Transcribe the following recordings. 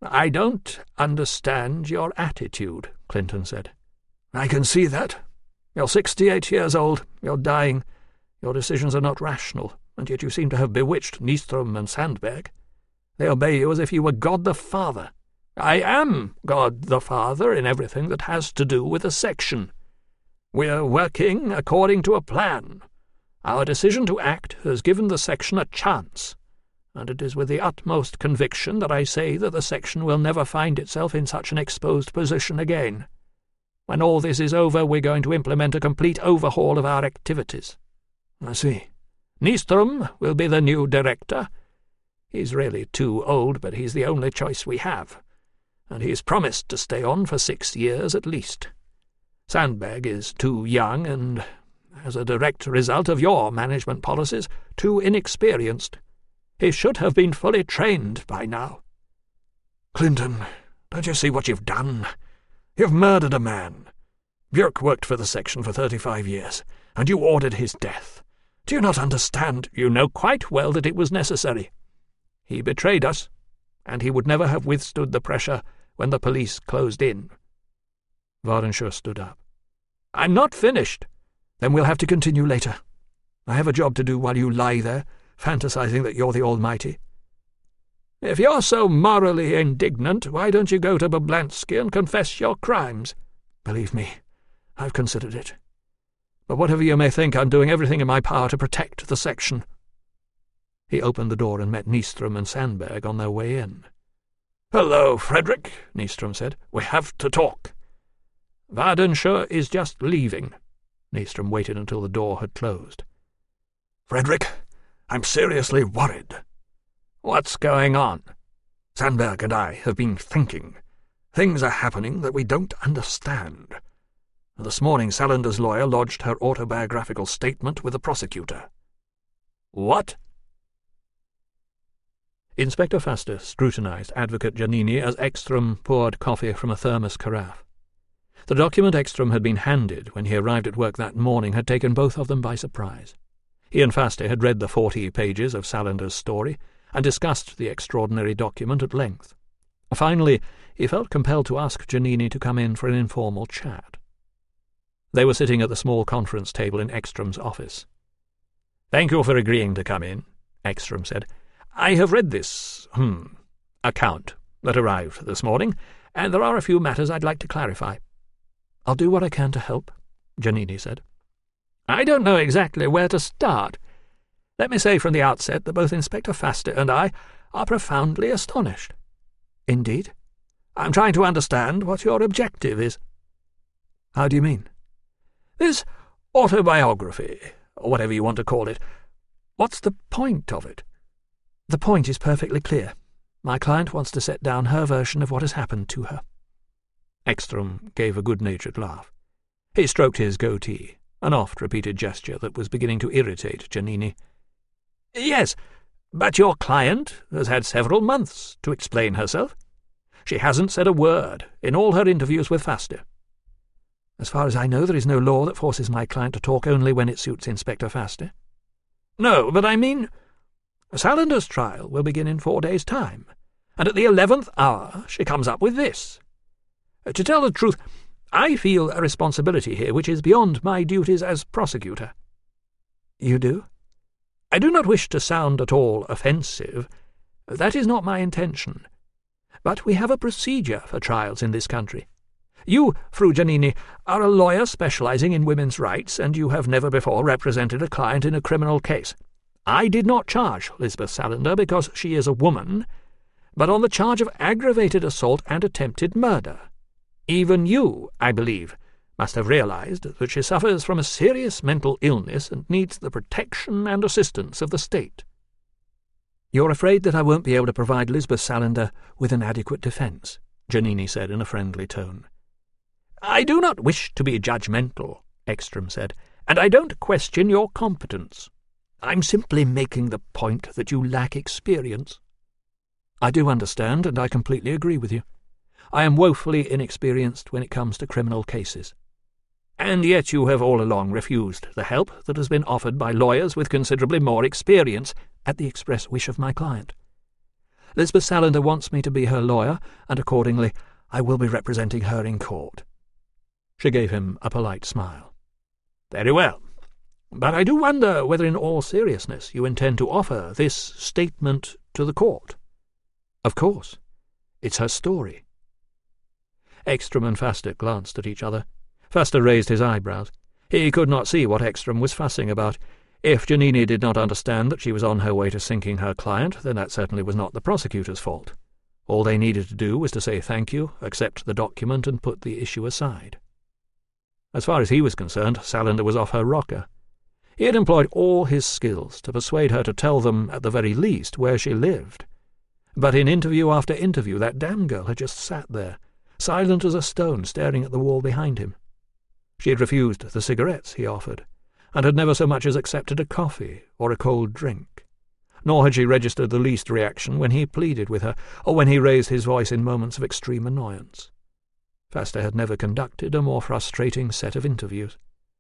"I don't understand your attitude," Clinton said. "I can see that. You're 68 years old, you're dying, your decisions are not rational, and yet you seem to have bewitched Nystrom and Sandberg. They obey you as if you were God the Father. I am God the Father in everything that has to do with the section. We're working according to a plan. Our decision to act has given the section a chance, and it is with the utmost conviction that I say that the section will never find itself in such an exposed position again. When all this is over, we're going to implement a complete overhaul of our activities." "I see." "Nystrom will be the new director. He's really too old, but he's the only choice we have, and he's promised to stay on for 6 years at least. Sandberg is too young and, as a direct result of your management policies, too inexperienced. He should have been fully trained by now." "Clinton, don't you see what you've done? You've murdered a man. Björk worked for the section for 35 years, and you ordered his death. Do you not understand? You know quite well that it was necessary. He betrayed us, and he would never have withstood the pressure when the police closed in." Wardenschur stood up. "I'm not finished." "Then we'll have to continue later. I have a job to do while you lie there, fantasizing that you're the Almighty." "If you're so morally indignant, why don't you go to Bablansky and confess your crimes?" "Believe me, I've considered it. But whatever you may think, I'm doing everything in my power to protect the section." He opened the door and met Nystrom and Sandberg on their way in. "Hello, Frederick," Nystrom said. "We have to talk." "Wardenschur is just leaving." Nystrom waited until the door had closed. "Frederick, I'm seriously worried." "What's going on?" "Sandberg and I have been thinking. Things are happening that we don't understand. This morning Salander's lawyer lodged her autobiographical statement with the prosecutor." "What?" Inspector Faster scrutinized Advocate Giannini as Ekstrom poured coffee from a thermos carafe. The document Ekstrom had been handed when he arrived at work that morning had taken both of them by surprise. He and Faster had read the 40 pages of Salander's story and discussed the extraordinary document at length. Finally, he felt compelled to ask Giannini to come in for an informal chat. They were sitting at the small conference table in Ekstrom's office. "Thank you for agreeing to come in," Ekstrom said. "I have read this, account that arrived this morning, and there are a few matters I'd like to clarify." "I'll do what I can to help," Giannini said. "I don't know exactly where to start. Let me say from the outset that both Inspector Faster and I are profoundly astonished." "Indeed?" "I'm trying to understand what your objective is." "How do you mean?" "This autobiography, or whatever you want to call it. What's the point of it?" "The point is perfectly clear. My client wants to set down her version of what has happened to her." Ekstrom gave a good-natured laugh. He stroked his goatee, an oft-repeated gesture that was beginning to irritate Giannini. "Yes, but your client has had several months to explain herself. She hasn't said a word in all her interviews with Faster." "As far as I know, there is no law that forces my client to talk only when it suits Inspector Faster." "No, but I mean, Salander's trial will begin in 4 days' time, and at the 11th hour she comes up with this. To tell the truth, I feel a responsibility here which is beyond my duties as prosecutor." "You do?" "I do not wish to sound at all offensive. That is not my intention. But we have a procedure for trials in this country. You, Fru Giannini, are a lawyer specializing in women's rights, and you have never before represented a client in a criminal case. I did not charge Lisbeth Salander because she is a woman, but on the charge of aggravated assault and attempted murder. Even you, I believe, must have realized that she suffers from a serious mental illness and needs the protection and assistance of the state." "You're afraid that I won't be able to provide Lisbeth Salander with an adequate defence," Giannini said in a friendly tone. "I do not wish to be judgmental," Ekstrom said, "and I don't question your competence. I'm simply making the point that you lack experience." "I do understand, and I completely agree with you. I am woefully inexperienced when it comes to criminal cases." "And yet you have all along refused the help that has been offered by lawyers with considerably more experience." "At the express wish of my client." Lisbeth Salander wants me to be her lawyer, and accordingly I will be representing her in court." She gave him a polite smile. "Very well. But I do wonder whether in all seriousness you intend to offer this statement to the court." "Of course. It's her story." Ekstrom and Faster glanced at each other. Faster raised his eyebrows. He could not see what Ekstrom was fussing about. If Giannini did not understand that she was on her way to sinking her client, then that certainly was not the prosecutor's fault. All they needed to do was to say thank you, accept the document, and put the issue aside. As far as he was concerned, Salander was off her rocker. He had employed all his skills to persuade her to tell them, at the very least, where she lived. But in interview after interview, that damn girl had just sat there, silent as a stone, staring at the wall behind him. She had refused the cigarettes he offered, and had never so much as accepted a coffee or a cold drink. Nor had she registered the least reaction when he pleaded with her, or when he raised his voice in moments of extreme annoyance. Faster had never conducted a more frustrating set of interviews.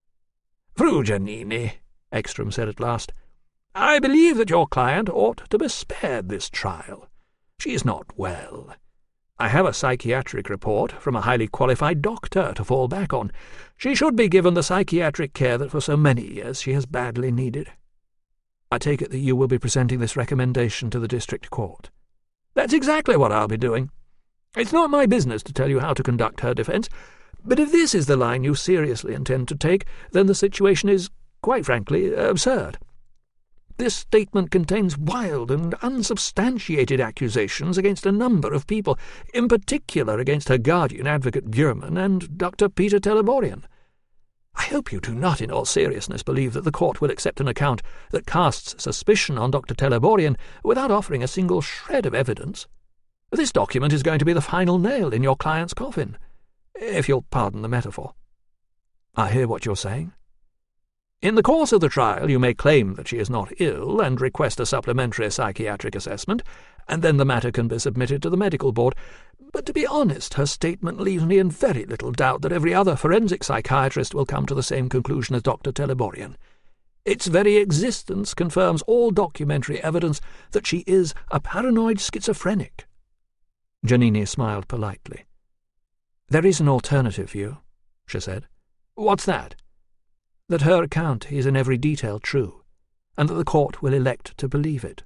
"Fru Giannini," Ekstrom said at last, "I believe that your client ought to be spared this trial. She is not well. I have a psychiatric report from a highly qualified doctor to fall back on. She should be given the psychiatric care that for so many years she has badly needed." "I take it that you will be presenting this recommendation to the district court." "That's exactly what I'll be doing. It's not my business to tell you how to conduct her defence, but if this is the line you seriously intend to take, then the situation is, quite frankly, absurd. This statement contains wild and unsubstantiated accusations against a number of people, in particular against her guardian, Advocate Bjurman, and Dr. Peter Teleborian. I hope you do not, in all seriousness, believe that the court will accept an account that casts suspicion on Dr. Teleborian without offering a single shred of evidence. This document is going to be the final nail in your client's coffin, if you'll pardon the metaphor." "I hear what you're saying." "In the course of the trial you may claim that she is not ill and request a supplementary psychiatric assessment, and then the matter can be submitted to the medical board. But to be honest, her statement leaves me in very little doubt that every other forensic psychiatrist will come to the same conclusion as Dr. Teleborian. Its very existence confirms all documentary evidence that she is a paranoid schizophrenic." Giannini smiled politely. "There is an alternative view," she said. "What's that?" "That her account is in every detail true, and that the court will elect to believe it."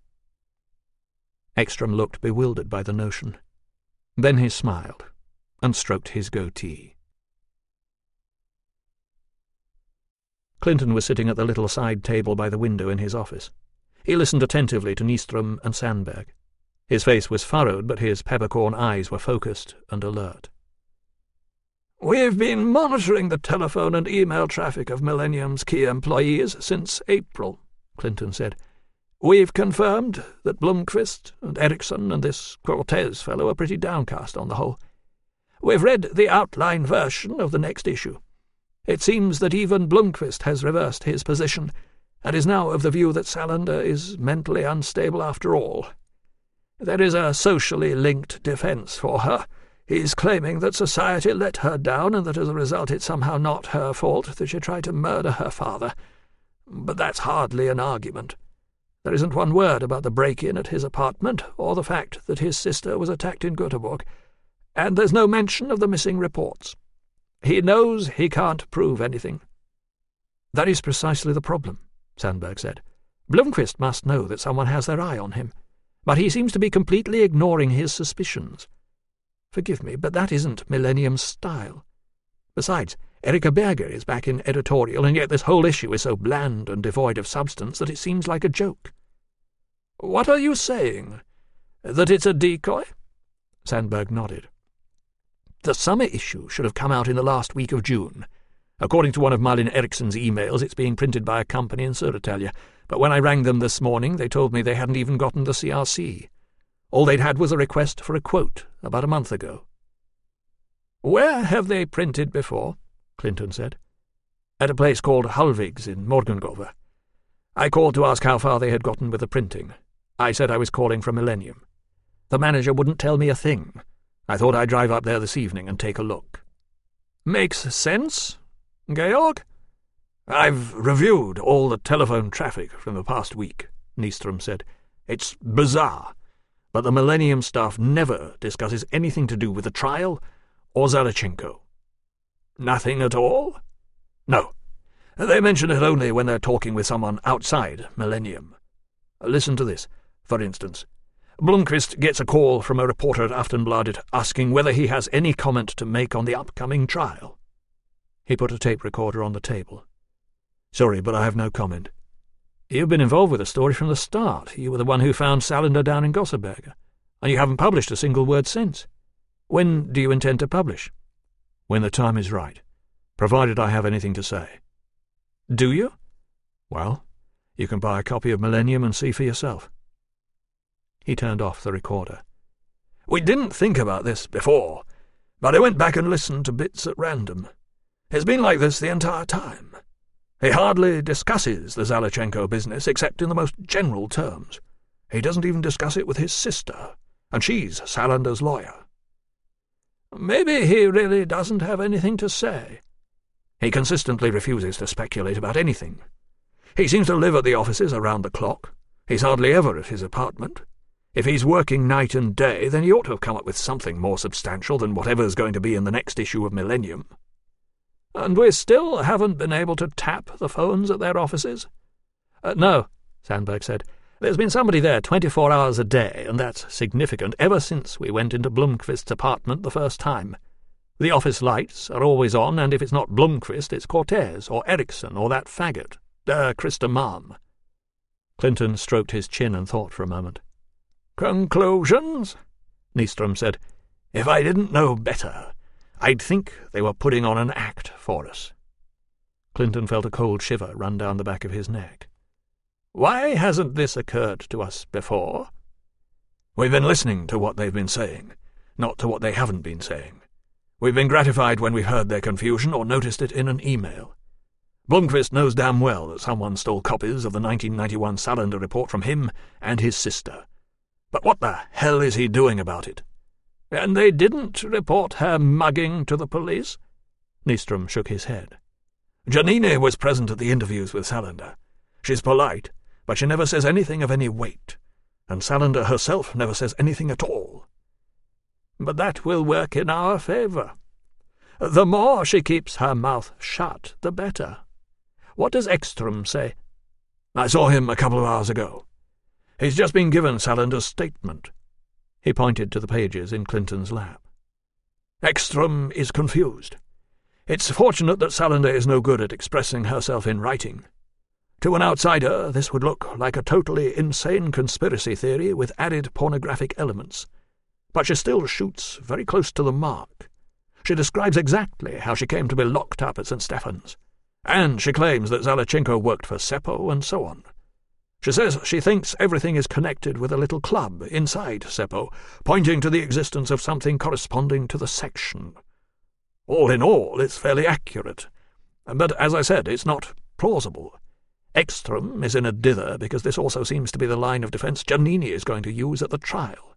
Ekstrom looked bewildered by the notion. Then he smiled and stroked his goatee. Clinton was sitting at the little side table by the window in his office. He listened attentively to Nystrom and Sandberg. His face was furrowed, but his peppercorn eyes were focused and alert. "We've been monitoring the telephone and email traffic of Millennium's key employees since April," Clinton said. "We've confirmed that Blomqvist and Eriksson and this Cortez fellow are pretty downcast on the whole. We've read the outline version of the next issue. It seems that even Blomqvist has reversed his position, and is now of the view that Salander is mentally unstable after all. There is a socially linked defence for her. He's claiming that society let her down, and that as a result it's somehow not her fault that she tried to murder her father. But that's hardly an argument. There isn't one word about the break-in at his apartment, or the fact that his sister was attacked in Göteborg, and there's no mention of the missing reports. He knows he can't prove anything." "That is precisely the problem," Sandberg said. "Blomqvist must know that someone has their eye on him, but he seems to be completely ignoring his suspicions. Forgive me, but that isn't Millennium's style. Besides, Erika Berger is back in editorial, and yet this whole issue is so bland and devoid of substance that it seems like a joke." "What are you saying? That it's a decoy?" Sandberg nodded. "The summer issue should have come out in the last week of June. According to one of Malin Eriksson's emails, it's being printed by a company in Södertälje, but when I rang them this morning they told me they hadn't even gotten the CRC. All they'd had was a request for a quote about a month ago." "Where have they printed before?" Clinton said. "At a place called Hulvigs in Morgongåva. I called to ask how far they had gotten with the printing. I said I was calling from Millennium. The manager wouldn't tell me a thing. I thought I'd drive up there this evening and take a look." "Makes sense. Georg?" "I've reviewed all the telephone traffic from the past week," Nystrom said. "It's bizarre. but the Millennium staff never discusses anything to do with the trial or Zalachenko. Nothing at all? No. They mention it only when they're talking with someone outside Millennium. Listen to this, for instance. Blomqvist gets a call from a reporter at Aftonbladet asking whether he has any comment to make on the upcoming trial. He put a tape recorder on the table. Sorry, but I have no comment. You've been involved with the story from the start. You were the one who found Salander down in Gosselberger, and you haven't published a single word since. When do you intend to publish? When the time is right, provided I have anything to say. Do you? Well, you can buy a copy of Millennium and see for yourself. He turned off the recorder. We didn't think about this before, but I went back and listened to bits at random. It's been like this the entire time. He hardly discusses the Zalachenko business except in the most general terms. He doesn't even discuss it with his sister, and she's Salander's lawyer. Maybe he really doesn't have anything to say. He consistently refuses to speculate about anything. He seems to live at the offices around the clock. He's hardly ever at his apartment. If he's working night and day, then he ought to have come up with something more substantial than whatever's going to be in the next issue of Millennium. And we still haven't been able to tap the phones at their offices? No, Sandberg said. There's been somebody there 24 hours a day, and that's significant ever since we went into Blomqvist's apartment the first time. The office lights are always on, and if it's not Blomqvist, it's Cortez, or Eriksson, or that faggot, Christa Malm. Clinton stroked his chin and thought for a moment. Conclusions? Nystrom said. If I didn't know better, I'd think they were putting on an act for us. Clinton felt a cold shiver run down the back of his neck. Why hasn't this occurred to us before? We've been listening to what they've been saying, not to what they haven't been saying. We've been gratified when we've heard their confusion or noticed it in an email. Blomqvist knows damn well that someone stole copies of the 1991 Salander report from him and his sister. But what the hell is he doing about it? And they didn't report her mugging to the police? Nystrom shook his head. Giannini was present at the interviews with Salander. She's polite, but she never says anything of any weight, and Salander herself never says anything at all. But that will work in our favour. The more she keeps her mouth shut, the better. What does Ekstrom say? I saw him a couple of hours ago. He's just been given Salander's statement. He pointed to the pages in Clinton's lap. Ekstrom is confused. It's fortunate that Salander is no good at expressing herself in writing. To an outsider, this would look like a totally insane conspiracy theory with added pornographic elements. But she still shoots very close to the mark. She describes exactly how she came to be locked up at St. Stephen's, and she claims that Zalachenko worked for Seppo and so on. She says she thinks everything is connected with a little club inside Seppo, pointing to the existence of something corresponding to the section. All in all, it's fairly accurate. But as I said, it's not plausible. Ekstrom is in a dither because this also seems to be the line of defence Giannini is going to use at the trial.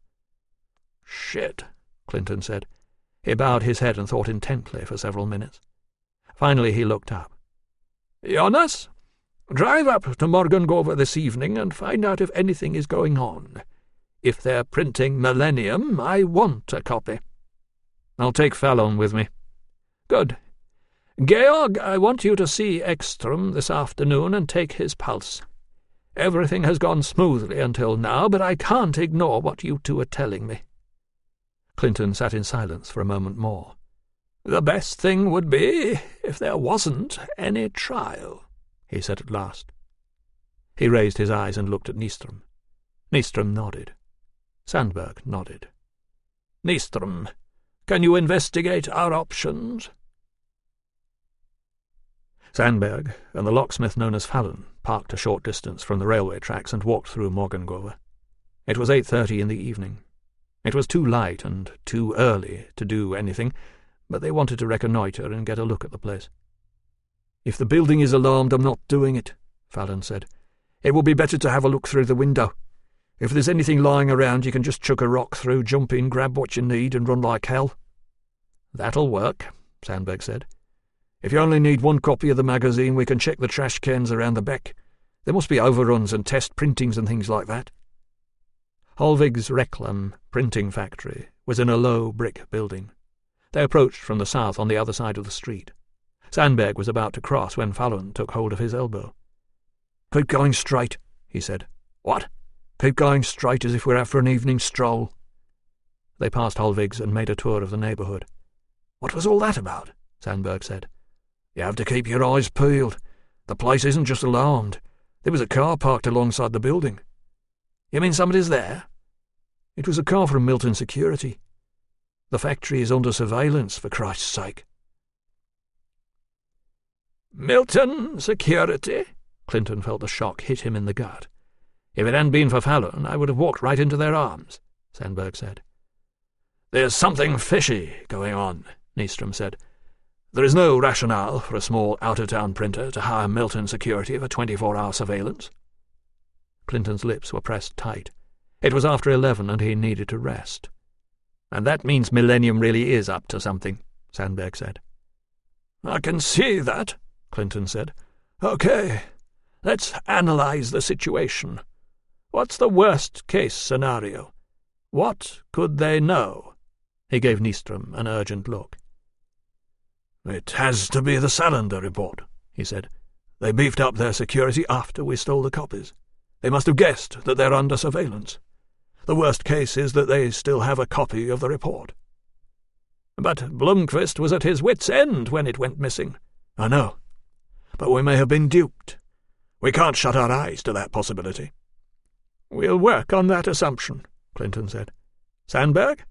Shit, Clinton said. He bowed his head and thought intently for several minutes. Finally he looked up. Jonas, drive up to Morgongåva this evening and find out if anything is going on. If they're printing Millennium, I want a copy. I'll take Fallon with me. Good. Georg, I want you to see Ekstrom this afternoon and take his pulse. Everything has gone smoothly until now, but I can't ignore what you two are telling me. Clinton sat in silence for a moment more. The best thing would be if there wasn't any trial, he said at last. He raised his eyes and looked at Nystrom. Nystrom nodded. Sandberg nodded. Nystrom, can you investigate our options? Sandberg and the locksmith known as Fallon parked a short distance from the railway tracks and walked through Morgongåva. It was 8:30 in the evening. It was too light and too early to do anything, but they wanted to reconnoitre and get a look at the place. If the building is alarmed, I'm not doing it, Fallon said. It will be better to have a look through the window. If there's anything lying around, you can just chuck a rock through, jump in, grab what you need, and run like hell. That'll work, Sandberg said. If you only need one copy of the magazine, we can check the trash cans around the back. There must be overruns and test printings and things like that. Holvig's Reklam printing factory was in a low brick building. They approached from the south on the other side of the street. Sandberg was about to cross when Fallon took hold of his elbow. "Keep going straight," he said. "What?" "Keep going straight as if we're out for an evening stroll." They passed Holvig's and made a tour of the neighbourhood. "What was all that about?" Sandberg said. "You have to keep your eyes peeled. The place isn't just alarmed. There was a car parked alongside the building." "You mean somebody's there?" "It was a car from Milton Security. The factory is under surveillance, for Christ's sake." "Milton Security?" Clinton felt the shock hit him in the gut. "If it hadn't been for Fallon, I would have walked right into their arms," Sandberg said. "There's something fishy going on," Nystrom said. "There is no rationale for a small out-of-town printer to hire Milton Security for 24-hour surveillance." Clinton's lips were pressed tight. It was after 11 and he needed to rest. "And that means Millennium really is up to something," Sandberg said. "I can see that," Clinton said. "Okay, let's analyze the situation. What's the worst-case scenario? What could they know?" He gave Nystrom an urgent look. "It has to be the Salander report," he said. "They beefed up their security after we stole the copies. They must have guessed that they're under surveillance. The worst case is that they still have a copy of the report." "But Blomqvist was at his wits' end when it went missing." "I know. But we may have been duped. We can't shut our eyes to that possibility." "We'll work on that assumption," Clinton said. "Sandberg?"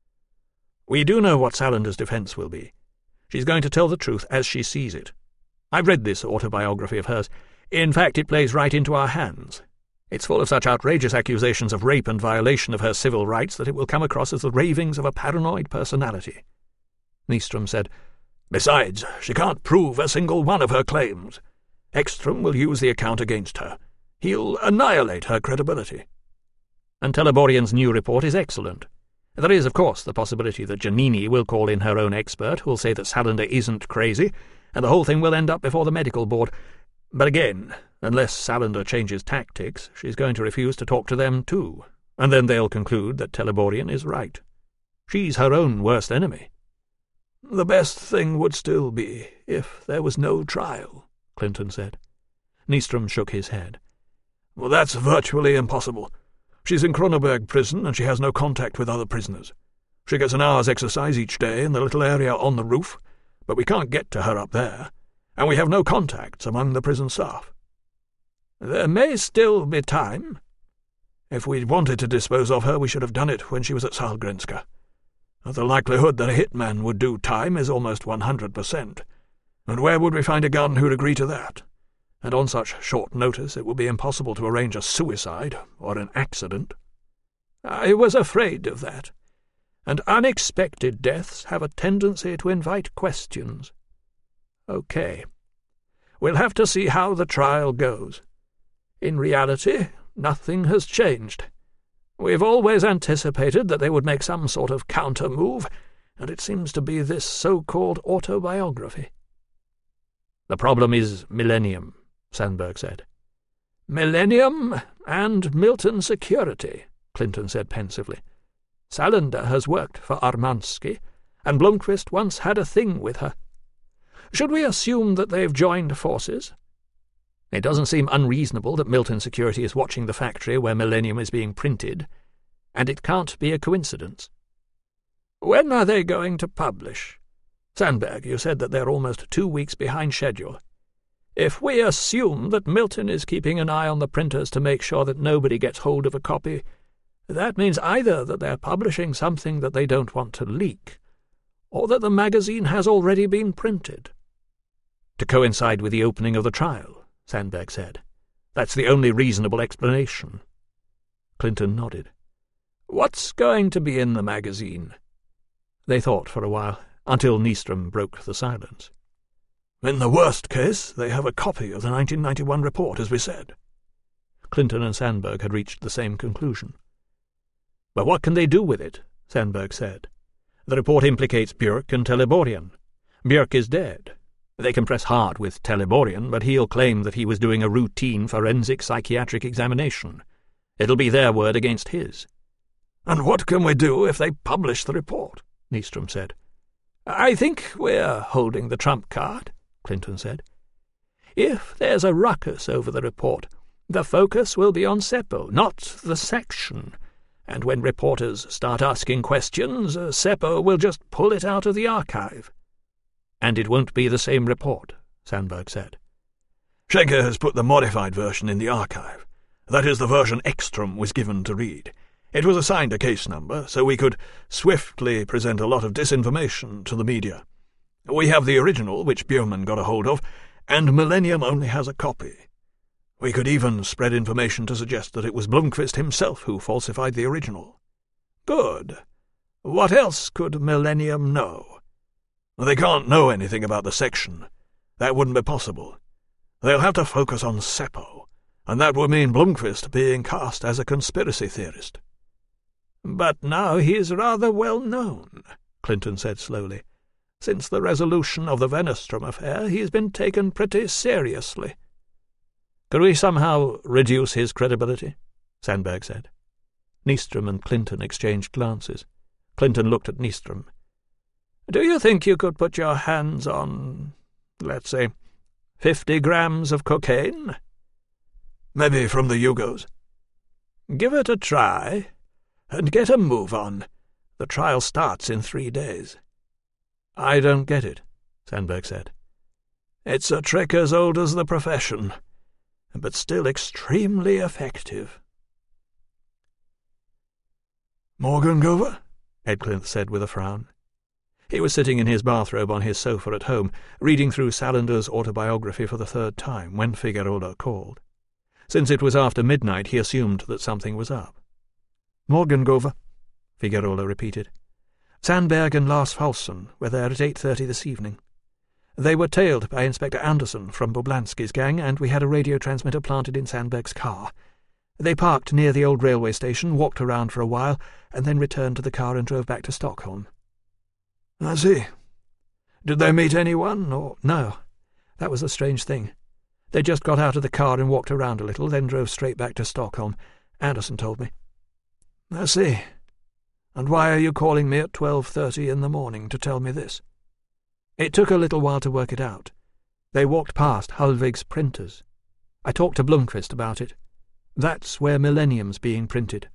"We do know what Salander's defense will be. She's going to tell the truth as she sees it. I've read this autobiography of hers. In fact, it plays right into our hands. It's full of such outrageous accusations of rape and violation of her civil rights that it will come across as the ravings of a paranoid personality." Nystrom said, "Besides, she can't prove a single one of her claims. Ekstrom will use the account against her. He'll annihilate her credibility." "And Teleborian's new report is excellent. There is, of course, the possibility that Giannini will call in her own expert, who'll say that Salander isn't crazy, and the whole thing will end up before the medical board. But again, unless Salander changes tactics, she's going to refuse to talk to them too, and then they'll conclude that Teleborian is right. She's her own worst enemy." "The best thing would still be if there was no trial," Clinton said. Nystrom shook his head. "Well, that's virtually impossible. She's in Kronoberg prison and she has no contact with other prisoners. She gets an hour's exercise each day in the little area on the roof, but we can't get to her up there, and we have no contacts among the prison staff." "There may still be time." "If we'd wanted to dispose of her, we should have done it when she was at Sahlgrenska. The likelihood that a hitman would do time is almost 100%. And where would we find a gun who'd agree to that? And on such short notice it would be impossible to arrange a suicide or an accident." "I was afraid of that. And unexpected deaths have a tendency to invite questions. Okay. We'll have to see how the trial goes. In reality, nothing has changed. We've always anticipated that they would make some sort of counter-move, and it seems to be this so-called autobiography." "The problem is Millennium," Sandberg said. "Millennium and Milton Security," Clinton said pensively. "Salander has worked for Armansky, and Blomqvist once had a thing with her. Should we assume that they've joined forces? It doesn't seem unreasonable that Milton Security is watching the factory where Millennium is being printed, and it can't be a coincidence." "When are they going to publish? Sandberg, you said that they're almost 2 weeks behind schedule. If we assume that Milton is keeping an eye on the printers to make sure that nobody gets hold of a copy, that means either that they're publishing something that they don't want to leak, or that the magazine has already been printed." "To coincide with the opening of the trial," Sandberg said. "That's the only reasonable explanation." Clinton nodded. "What's going to be in the magazine?" They thought for a while, until Nystrom broke the silence. "In the worst case, they have a copy of the 1991 report, as we said." Clinton and Sandberg had reached the same conclusion. "But what can they do with it?" Sandberg said. "The report implicates Björk and Teleborian. Björk is dead. They can press hard with Teleborian, but he'll claim that he was doing a routine forensic psychiatric examination. It'll be their word against his. And what can we do if they publish the report? Nystrom said. I think we're holding the trump card, Clinton said. If there's a ruckus over the report, the focus will be on Seppo, not the section. And when reporters start asking questions, Seppo will just pull it out of the archive. And it won't be the same report, Sandberg said. Schenker has put the modified version in the archive. That is the version Ekstrom was given to read. It was assigned a case number, so we could swiftly present a lot of disinformation to the media. We have the original, which Björman got a hold of, and Millennium only has a copy. We could even spread information to suggest that it was Blomqvist himself who falsified the original. Good. What else could Millennium know? They can't know anything about the section. That wouldn't be possible. They'll have to focus on Seppo, and that would mean Blomqvist being cast as a conspiracy theorist. But now he's rather well known, Clinton said slowly. Since the resolution of the Wennerstrom affair, he's been taken pretty seriously. Could we somehow reduce his credibility? Sandberg said. Nystrom and Clinton exchanged glances. Clinton looked at Nystrom. Do you think you could put your hands on, let's say, 50 grams of cocaine? Maybe from the Yugos. Give it a try, and get a move on. The trial starts in 3 days. I don't get it, Sandberg said. It's a trick as old as the profession, but still extremely effective. Morgengova? Edclinth said with a frown. He was sitting in his bathrobe on his sofa at home, reading through Salander's autobiography for the 3rd time, when Figueroa called. Since it was after midnight, he assumed that something was up. Morgengova, Figueroa repeated. Sandberg and Lars Falson were there at 8:30 this evening. They were tailed by Inspector Anderson from Boblansky's gang, and we had a radio transmitter planted in Sandberg's car. They parked near the old railway station, walked around for a while, and then returned to the car and drove back to Stockholm. I see. Did they meet anyone, or...? No. That was a strange thing. They just got out of the car and walked around a little, then drove straight back to Stockholm. Anderson told me. I see. And why are you calling me at 12:30 in the morning to tell me this? It took a little while to work it out. They walked past Hulvig's printers. I talked to Blomqvist about it. That's where Millennium's being printed.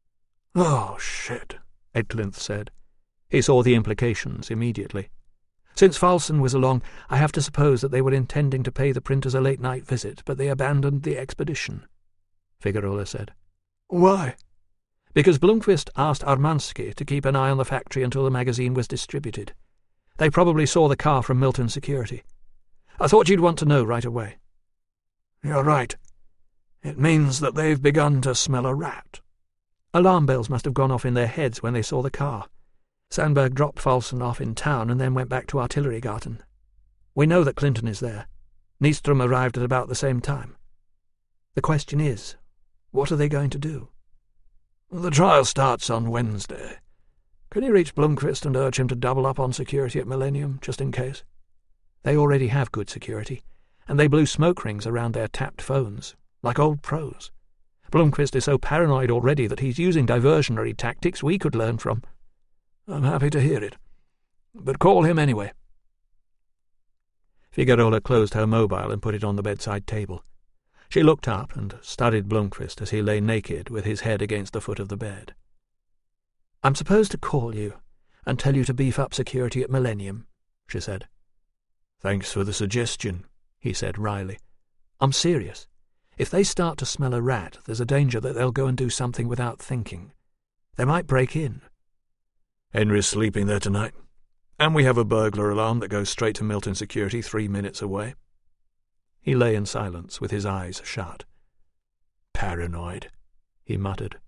Oh, shit, Edclinth said. He saw the implications immediately. Since Falson was along, I have to suppose that they were intending to pay the printers a late-night visit, but they abandoned the expedition, Figueroa said. Why? Because Blomqvist asked Armansky to keep an eye on the factory until the magazine was distributed. They probably saw the car from Milton Security. I thought you'd want to know right away. You're right. It means that they've begun to smell a rat. Alarm bells must have gone off in their heads when they saw the car. Sandberg dropped Falson off in town and then went back to Artillerygarten. We know that Clinton is there. Nystrom arrived at about the same time. The question is, what are they going to do? The trial starts on Wednesday. Can you reach Blomqvist and urge him to double up on security at Millennium, just in case? They already have good security, and they blew smoke rings around their tapped phones, like old pros. Blomqvist is so paranoid already that he's using diversionary tactics we could learn from. I'm happy to hear it. But call him anyway. Figueroa closed her mobile and put it on the bedside table. She looked up and studied Blomqvist as he lay naked with his head against the foot of the bed. I'm supposed to call you and tell you to beef up security at Millennium, she said. Thanks for the suggestion, he said wryly. I'm serious. If they start to smell a rat, there's a danger that they'll go and do something without thinking. They might break in. Henry's sleeping there tonight, and we have a burglar alarm that goes straight to Milton Security 3 minutes away. He lay in silence with his eyes shut. Paranoid, he muttered.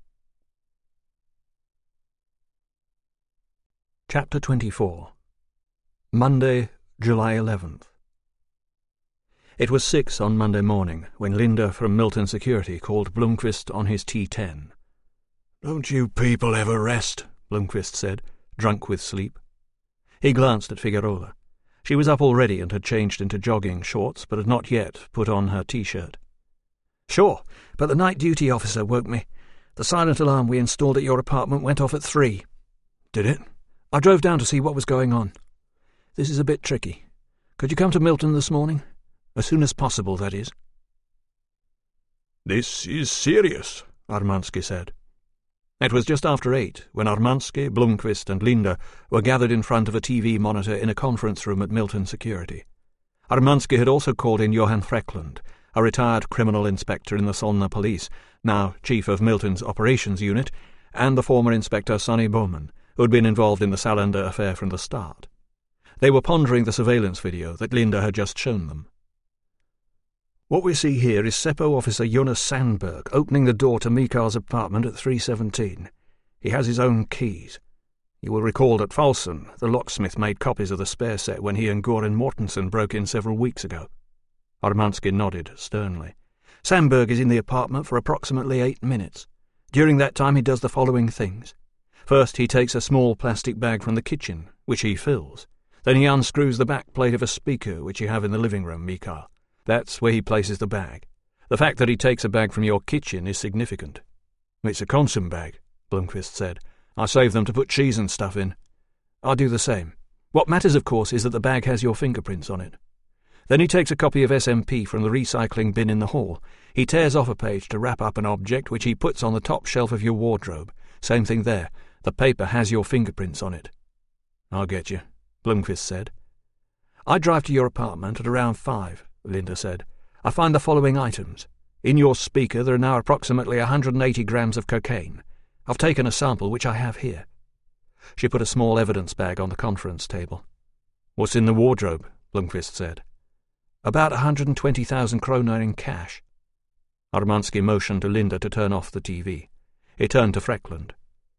Chapter 24. Monday, July 11th. It was 6 on Monday morning when Linda from Milton Security called Blomqvist on his T10. "Don't you people ever rest?" Blomqvist said, drunk with sleep. He glanced at Figueroa. She was up already and had changed into jogging shorts, but had not yet put on her T-shirt. "Sure, but the night duty officer woke me. The silent alarm we installed at your apartment went off at 3. Did it? I drove down to see what was going on. This is a bit tricky. Could you come to Milton this morning? As soon as possible, that is. This is serious, Armansky said. It was just after 8 when Armansky, Blomqvist and Linda were gathered in front of a TV monitor in a conference room at Milton Security. Armansky had also called in Johan Frecklund, a retired criminal inspector in the Solna Police, now chief of Milton's operations unit, and the former inspector Sonny Bowman, who had been involved in the Salander affair from the start. They were pondering the surveillance video that Linda had just shown them. What we see here is Seppo officer Jonas Sandberg opening the door to Mikael's apartment at 3:17. He has his own keys. You will recall that Falson, the locksmith, made copies of the spare set when he and Goran Mortensen broke in several weeks ago. Armansky nodded sternly. Sandberg is in the apartment for approximately 8 minutes. During that time he does the following things. First, he takes a small plastic bag from the kitchen, which he fills. Then he unscrews the back plate of a speaker which you have in the living room, Mikael. That's where he places the bag. The fact that he takes a bag from your kitchen is significant. It's a Konsum bag, Blomqvist said. I save them to put cheese and stuff in. I'll do the same. What matters, of course, is that the bag has your fingerprints on it. Then he takes a copy of SMP from the recycling bin in the hall. He tears off a page to wrap up an object which he puts on the top shelf of your wardrobe. Same thing there. The paper has your fingerprints on it. I'll get you, Blomqvist said. I drive to your apartment at around 5. Linda said. I find the following items. In your speaker there are now approximately 180 grams of cocaine. I've taken a sample, which I have here. She put a small evidence bag on the conference table. What's in the wardrobe? Blomqvist said. About 120,000 kroner in cash. Armansky motioned to Linda to turn off the TV. He turned to Frecklund.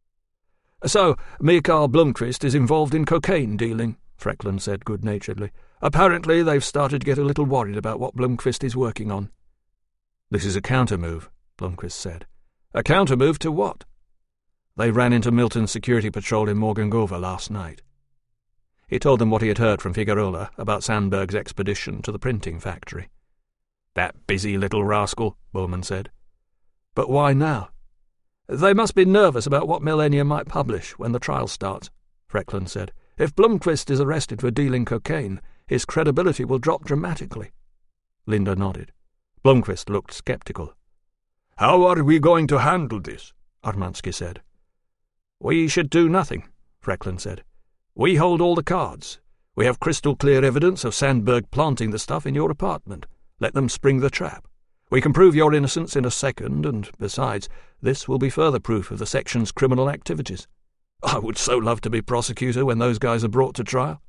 So, Mikael Blomqvist is involved in cocaine dealing, Frecklund said good-naturedly. Apparently they've started to get a little worried about what Blomqvist is working on. This is a counter-move, Blomqvist said. A counter-move to what? They ran into Milton's security patrol in Morgongova last night. He told them what he had heard from Figueroa about Sandberg's expedition to the printing factory. That busy little rascal, Bowman said. But why now? They must be nervous about what Millennium might publish when the trial starts, Frecklund said. If Blomqvist is arrested for dealing cocaine, his credibility will drop dramatically. Linda nodded. Blomqvist looked sceptical. How are we going to handle this? Armansky said. We should do nothing, Frecklund said. We hold all the cards. We have crystal clear evidence of Sandberg planting the stuff in your apartment. Let them spring the trap. We can prove your innocence in a second, and besides, this will be further proof of the section's criminal activities. I would so love to be prosecutor when those guys are brought to trial.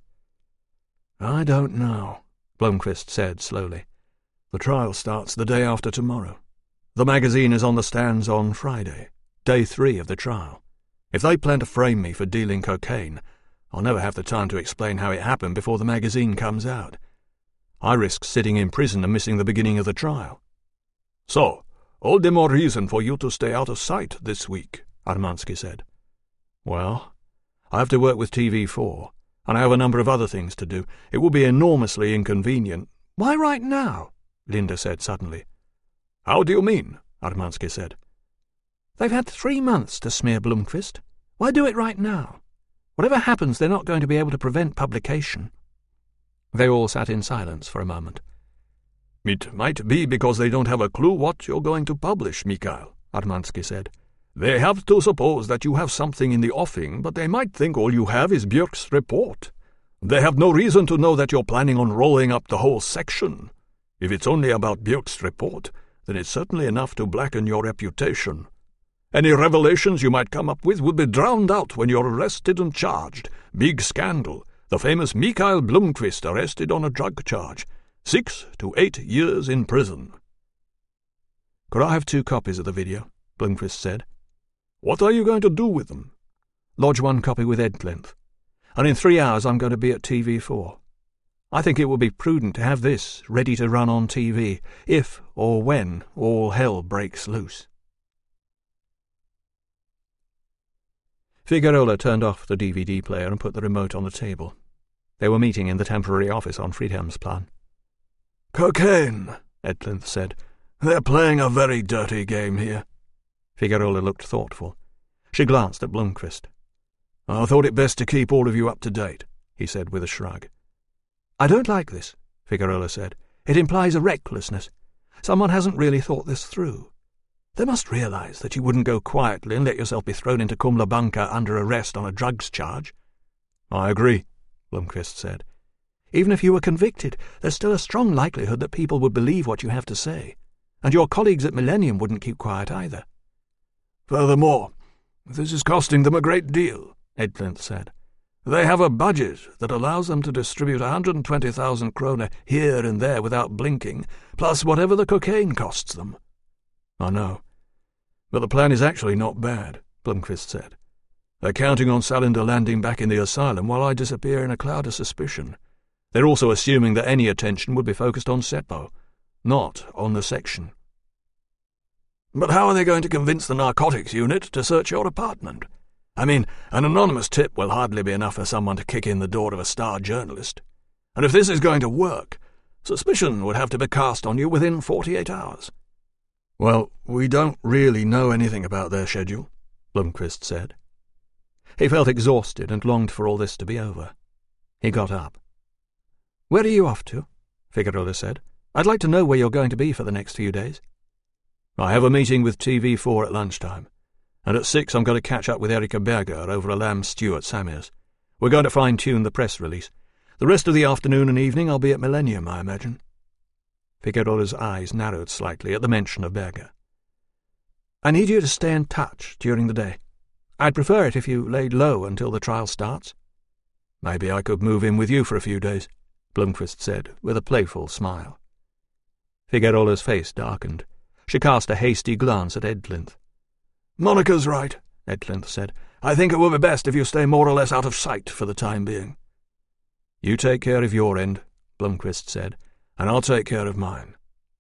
I don't know, Blomqvist said slowly. The trial starts the day after tomorrow. The magazine is on the stands on Friday, day 3 of the trial. If they plan to frame me for dealing cocaine, I'll never have the time to explain how it happened before the magazine comes out. I risk sitting in prison and missing the beginning of the trial. So, all the more reason for you to stay out of sight this week, Armansky said. Well, I have to work with TV4, and I have a number of other things to do. It will be enormously inconvenient. Why right now? Linda said suddenly. How do you mean? Armansky said. They've had 3 months to smear Blomqvist. Why do it right now? Whatever happens, they're not going to be able to prevent publication. They all sat in silence for a moment. It might be because they don't have a clue what you're going to publish, Mikael, Armansky said. They have to suppose that you have something in the offing, but they might think all you have is Björk's report. They have no reason to know that you're planning on rolling up the whole section. If it's only about Björk's report, then it's certainly enough to blacken your reputation. Any revelations you might come up with would be drowned out when you're arrested and charged. Big scandal. The famous Mikael Blomqvist arrested on a drug charge. 6 to 8 years in prison. Could I have 2 copies of the video? Blomqvist said. What are you going to do with them? Lodge 1 copy with Edlint. And in 3 hours I'm going to be at TV4. I think it would be prudent to have this ready to run on TV, if or when all hell breaks loose. Figueroa turned off the DVD player and put the remote on the table. They were meeting in the temporary office on Fridhemsplan. Cocaine, Edlint said. They're playing a very dirty game here. Figueroa looked thoughtful. She glanced at Blomqvist. "I thought it best to keep all of you up to date," he said with a shrug. "I don't like this," Figueroa said. "It implies a recklessness. Someone hasn't really thought this through. They must realize that you wouldn't go quietly and let yourself be thrown into Kumla Banka under arrest on a drugs charge." "I agree," Blomqvist said. "Even if you were convicted, there's still a strong likelihood that people would believe what you have to say. And your colleagues at Millennium wouldn't keep quiet either." "Furthermore, this is costing them a great deal," Edlinth said. "They have a budget that allows them to distribute 120,000 kroner here and there without blinking, plus whatever the cocaine costs them." "I know. But the plan is actually not bad," Blomqvist said. "They're counting on Salinder landing back in the asylum while I disappear in a cloud of suspicion. They're also assuming that any attention would be focused on Seppo, not on the section." "But how are they going to convince the narcotics unit to search your apartment? I mean, an anonymous tip will hardly be enough for someone to kick in the door of a star journalist. And if this is going to work, suspicion would have to be cast on you within 48 hours. "Well, we don't really know anything about their schedule," Blomqvist said. He felt exhausted and longed for all this to be over. He got up. "Where are you off to?" Figueroa said. "I'd like to know where you're going to be for the next few days." "I have a meeting with TV4 at lunchtime, and at 6 I'm going to catch up with Erika Berger over a lamb stew at Samir's. We're going to fine-tune the press release. The rest of the afternoon and evening I'll be at Millennium, I imagine." Figueroa's eyes narrowed slightly at the mention of Berger. "I need you to stay in touch during the day. I'd prefer it if you laid low until the trial starts." "Maybe I could move in with you for a few days," Blomqvist said, with a playful smile. Figueroa's face darkened. She cast a hasty glance at Edlinth. "Monica's right," Edlinth said. "I think it will be best if you stay more or less out of sight for the time being." "You take care of your end," Blomqvist said, "and I'll take care of mine."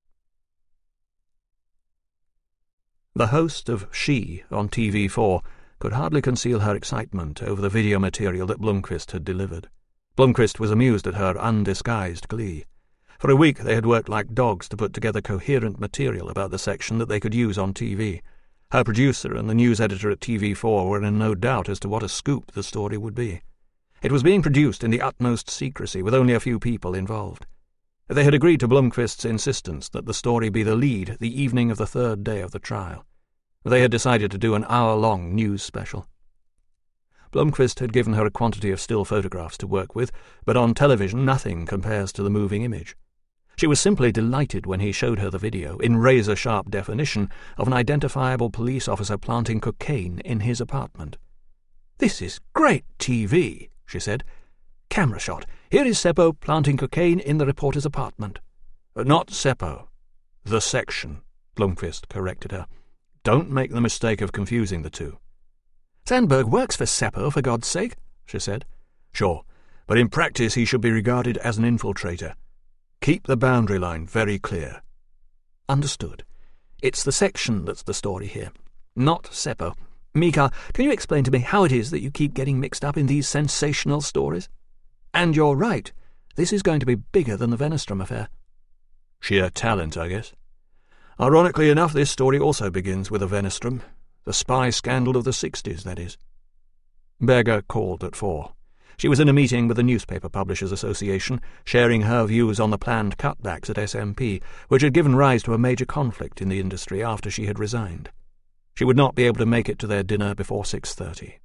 The host of She on TV4 could hardly conceal her excitement over the video material that Blomqvist had delivered. Blomqvist was amused at her undisguised glee. For a week they had worked like dogs to put together coherent material about the section that they could use on TV. Her producer and the news editor at TV4 were in no doubt as to what a scoop the story would be. It was being produced in the utmost secrecy, with only a few people involved. They had agreed to Blomqvist's insistence that the story be the lead the evening of the third day of the trial. They had decided to do an hour-long news special. Blomqvist had given her a quantity of still photographs to work with, but on television nothing compares to the moving image. She was simply delighted when he showed her the video, in razor-sharp definition, of an identifiable police officer planting cocaine in his apartment. "This is great TV," she said. "Camera shot. Here is Seppo planting cocaine in the reporter's apartment." "Not Seppo. The section," Blomqvist corrected her. "Don't make the mistake of confusing the two." "Sandberg works for Seppo, for God's sake," she said. "Sure, but in practice he should be regarded as an infiltrator. Keep the boundary line very clear." "Understood. It's the section that's the story here, not Seppo. Mika, can you explain to me how it is that you keep getting mixed up in these sensational stories? And you're right, this is going to be bigger than the Wennerstrom affair." "Sheer talent, I guess. Ironically enough, this story also begins with a Wennerstrom. The spy scandal of the 60s, that is." Berger called at 4. She was in a meeting with the Newspaper Publishers Association, sharing her views on the planned cutbacks at SMP, which had given rise to a major conflict in the industry after she had resigned. She would not be able to make it to their dinner before 6:30.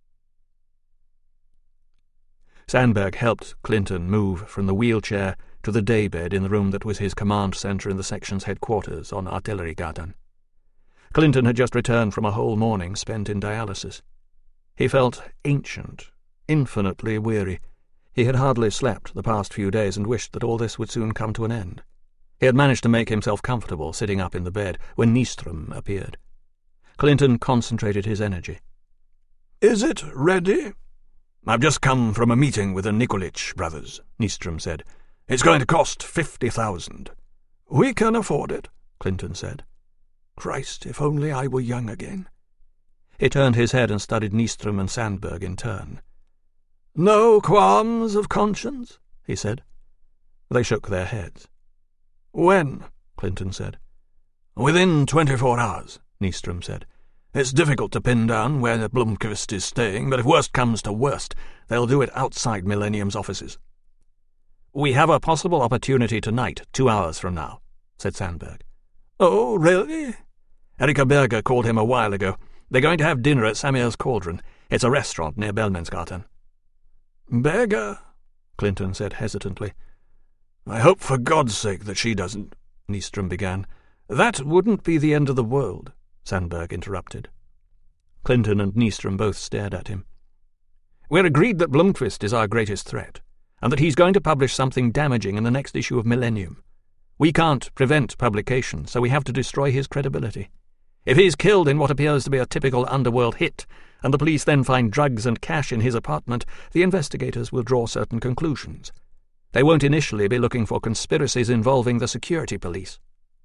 Sandberg helped Clinton move from the wheelchair to the daybed in the room that was his command centre in the section's headquarters on Artillerigatan. Clinton had just returned from a whole morning spent in dialysis. He felt ancient, infinitely weary. He had hardly slept the past few days and wished that all this would soon come to an end. He had managed to make himself comfortable sitting up in the bed when Nystrom appeared. Clinton concentrated his energy. "Is it ready?" "I've just come from a meeting with the Nikolic brothers," Nystrom said. "It's going to cost 50,000. "We can afford it," Clinton said. "Christ, if only I were young again." He turned his head and studied Nystrom and Sandberg in turn. "No qualms of conscience?" he said. They shook their heads. "When?" Clinton said. "Within 24 hours, Nystrom said. It's difficult to pin down where Blomqvist is staying, but if worst comes to worst, they'll do it outside Millennium's offices. We have a possible opportunity tonight, 2 hours from now, said Sandberg. Oh, really? Erika Berger called him a while ago. They're going to have dinner at Samir's Cauldron. It's a restaurant near Bellmansgatan. Berger? Clinton said hesitantly. I hope for God's sake that she doesn't, Nyström began. That wouldn't be the end of the world, Sandberg interrupted. Clinton and Nyström both stared at him. We're agreed that Blomqvist is our greatest threat, and that he's going to publish something damaging in the next issue of Millennium. We can't prevent publication, so we have to destroy his credibility. If he's killed in what appears to be a typical underworld hit, and the police then find drugs and cash in his apartment, the investigators will draw certain conclusions. They won't initially be looking for conspiracies involving the security police.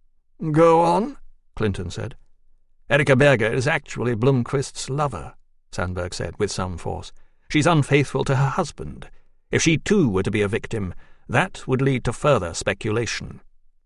Go on, Clinton said. Erika Berger is actually Blomqvist's lover, Sandberg said with some force. She's unfaithful to her husband. If she too were to be a victim, that would lead to further speculation.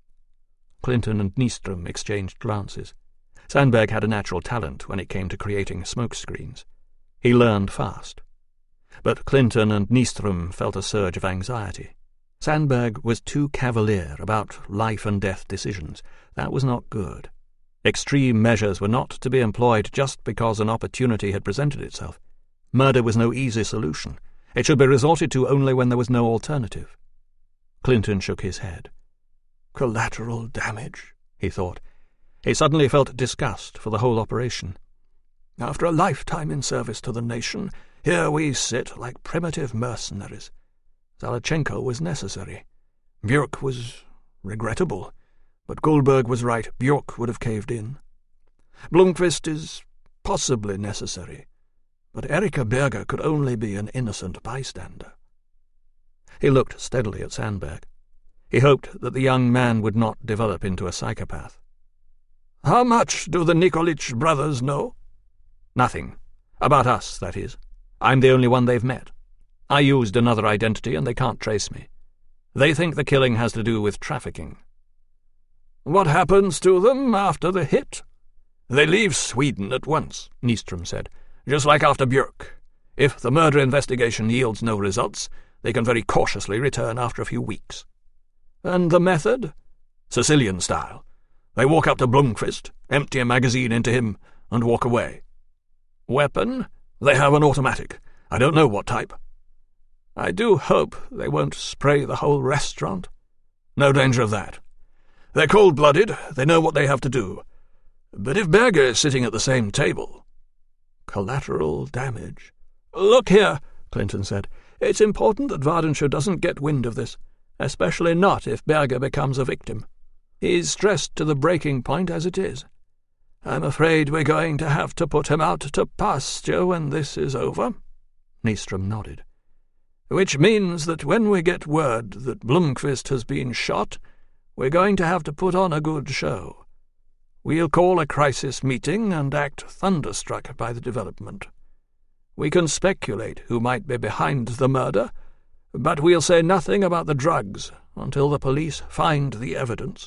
Clinton and Nyström exchanged glances. Sandberg had a natural talent when it came to creating smoke screens. He learned fast. But Clinton and Nyström felt a surge of anxiety. Sandberg was too cavalier about life-and-death decisions. That was not good. Extreme measures were not to be employed just because an opportunity had presented itself. Murder was no easy solution. It should be resorted to only when there was no alternative. Clinton shook his head. Collateral damage, he thought. He suddenly felt disgust for the whole operation. After a lifetime in service to the nation, here we sit like primitive mercenaries. Zalachenko was necessary. Björk was regrettable, but Goldberg was right. Björk would have caved in. Blomqvist is possibly necessary, but Erika Berger could only be an innocent bystander. He looked steadily at Sandberg. He hoped that the young man would not develop into a psychopath. How much do the Nikolic brothers know? Nothing. About us, that is. I'm the only one they've met. I used another identity and they can't trace me. They think the killing has to do with trafficking. What happens to them after the hit? They leave Sweden at once, Nyström said, just like after Björk. If the murder investigation yields no results, they can very cautiously return after a few weeks. And the method? Sicilian style. They walk up to Blomqvist, empty a magazine into him, and walk away. Weapon? They have an automatic. I don't know what type. I do hope they won't spray the whole restaurant. No danger of that. They're cold-blooded. They know what they have to do. But if Berger is sitting at the same table... Collateral damage. Look here, Clinton said. It's important that Vardensjö doesn't get wind of this, especially not if Berger becomes a victim. He's stressed to the breaking point as it is. I'm afraid we're going to have to put him out to pasture when this is over. Nyström nodded. Which means that when we get word that Blomqvist has been shot, we're going to have to put on a good show. We'll call a crisis meeting and act thunderstruck by the development. We can speculate who might be behind the murder, but we'll say nothing about the drugs until the police find the evidence.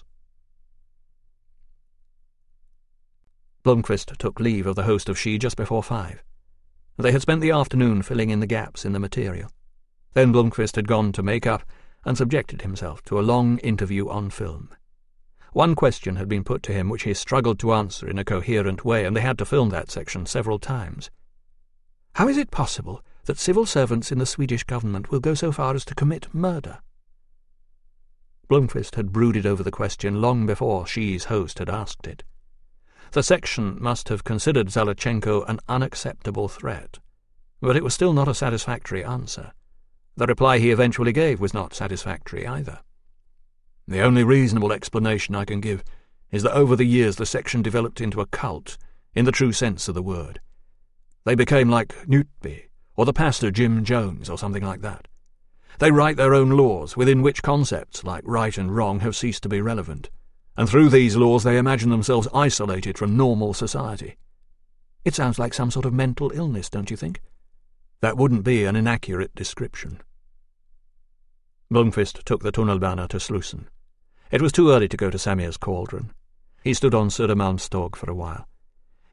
Blomqvist took leave of the host of She just before 5. They had spent the afternoon filling in the gaps in the material. Then Blomqvist had gone to make up and subjected himself to a long interview on film. One question had been put to him which he struggled to answer in a coherent way, and they had to film that section several times. How is it possible that civil servants in the Swedish government will go so far as to commit murder? Blomqvist had brooded over the question long before She's host had asked it. The section must have considered Zalachenko an unacceptable threat, but it was still not a satisfactory answer. The reply he eventually gave was not satisfactory either. The only reasonable explanation I can give is that over the years the section developed into a cult, in the true sense of the word. They became like Knutby, or the pastor Jim Jones, or something like that. They write their own laws, within which concepts like right and wrong have ceased to be relevant, and through these laws they imagine themselves isolated from normal society. It sounds like some sort of mental illness, don't you think? That wouldn't be an inaccurate description. Blomqvist took the tunnelbana to Slussen. It was too early to go to Samir's Cauldron. He stood on Södermalmstorg for a while.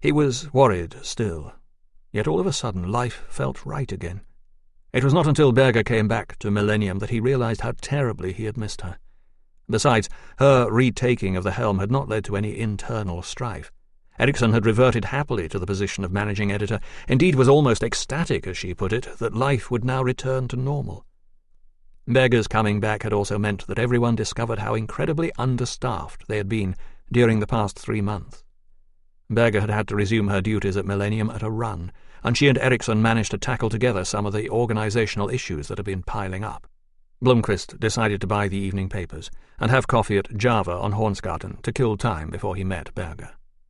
He was worried still, yet all of a sudden life felt right again. It was not until Berger came back to Millennium that he realized how terribly he had missed her. Besides, her retaking of the helm had not led to any internal strife. Eriksson had reverted happily to the position of managing editor, indeed was almost ecstatic, as she put it, that life would now return to normal. Berger's coming back had also meant that everyone discovered how incredibly understaffed they had been during the past 3 months. Berger had had to resume her duties at Millennium at a run, and she and Eriksson managed to tackle together some of the organizational issues that had been piling up. Blomqvist decided to buy the evening papers and have coffee at Java on Hornsgarten to kill time before he met Berger.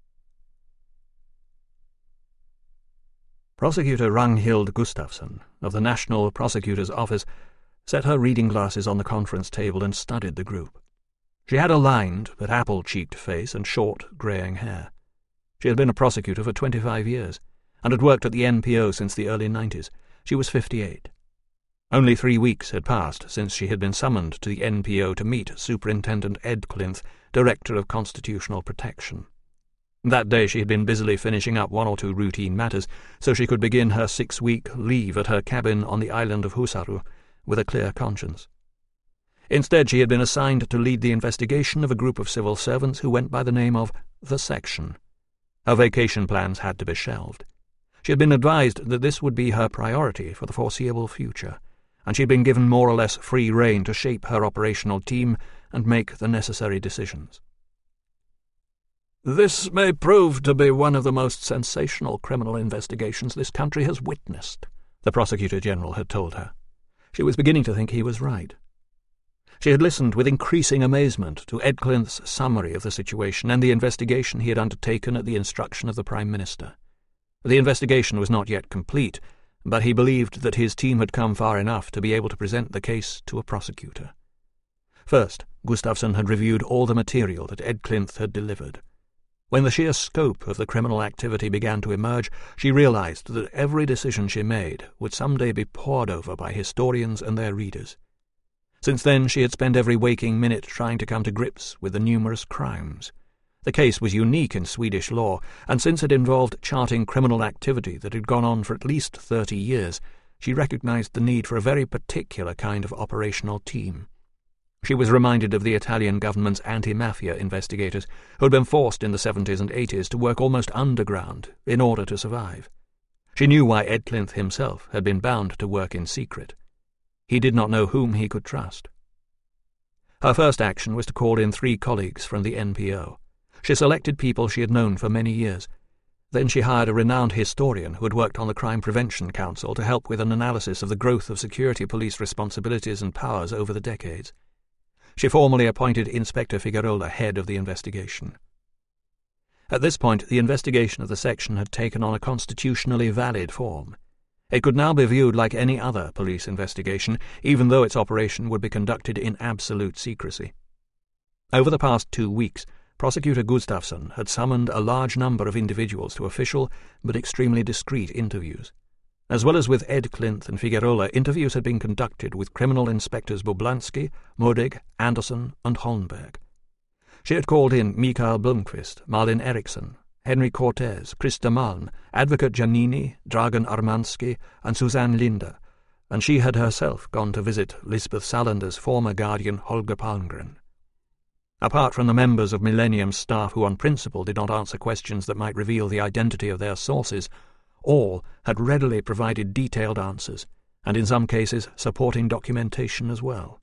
Prosecutor Ragnhild Gustafsson of the National Prosecutor's Office set her reading glasses on the conference table and studied the group. She had a lined but apple-cheeked face and short, greying hair. She had been a prosecutor for 25 years and had worked at the NPO since the early 90s. She was 58. Only 3 weeks had passed since she had been summoned to the NPO to meet Superintendent Ed Klinth, Director of Constitutional Protection. That day she had been busily finishing up 1 or 2 routine matters so she could begin her 6-week leave at her cabin on the island of Husaru with a clear conscience. Instead, she had been assigned to lead the investigation of a group of civil servants who went by the name of the Section. Her vacation plans had to be shelved. She had been advised that this would be her priority for the foreseeable future, and she had been given more or less free rein to shape her operational team and make the necessary decisions. "This may prove to be one of the most sensational criminal investigations this country has witnessed," the Prosecutor General had told her. She was beginning to think he was right. She had listened with increasing amazement to Ed Klinth's summary of the situation and the investigation he had undertaken at the instruction of the Prime Minister. The investigation was not yet complete, but he believed that his team had come far enough to be able to present the case to a prosecutor. First, Gustafsson had reviewed all the material that Ed Klinth had delivered. When the sheer scope of the criminal activity began to emerge, she realized that every decision she made would someday be pored over by historians and their readers. Since then, she had spent every waking minute trying to come to grips with the numerous crimes. The case was unique in Swedish law, and since it involved charting criminal activity that had gone on for at least 30 years, she recognized the need for a very particular kind of operational team. She was reminded of the Italian government's anti-mafia investigators, who had been forced in the 70s and 80s to work almost underground in order to survive. She knew why Ed Klinth himself had been bound to work in secret. He did not know whom he could trust. Her first action was to call in 3 colleagues from the NPO. She selected people she had known for many years. Then she hired a renowned historian who had worked on the Crime Prevention Council to help with an analysis of the growth of security police responsibilities and powers over the decades. She formally appointed Inspector Figueroa head of the investigation. At this point, the investigation of the section had taken on a constitutionally valid form. It could now be viewed like any other police investigation, even though its operation would be conducted in absolute secrecy. Over the past 2 weeks, Prosecutor Gustafsson had summoned a large number of individuals to official but extremely discreet interviews. As well as with Ed Klinth and Figueroa, interviews had been conducted with criminal inspectors Boblansky, Modig, Andersson and Holmberg. She had called in Mikael Blomqvist, Malin Eriksson, Henry Cortez, Krista Malm, Advocate Giannini, Dragan Armansky and Suzanne Linder, and she had herself gone to visit Lisbeth Salander's former guardian Holger Palmgren. Apart from the members of Millennium's staff who on principle did not answer questions that might reveal the identity of their sources, all had readily provided detailed answers, and in some cases supporting documentation as well.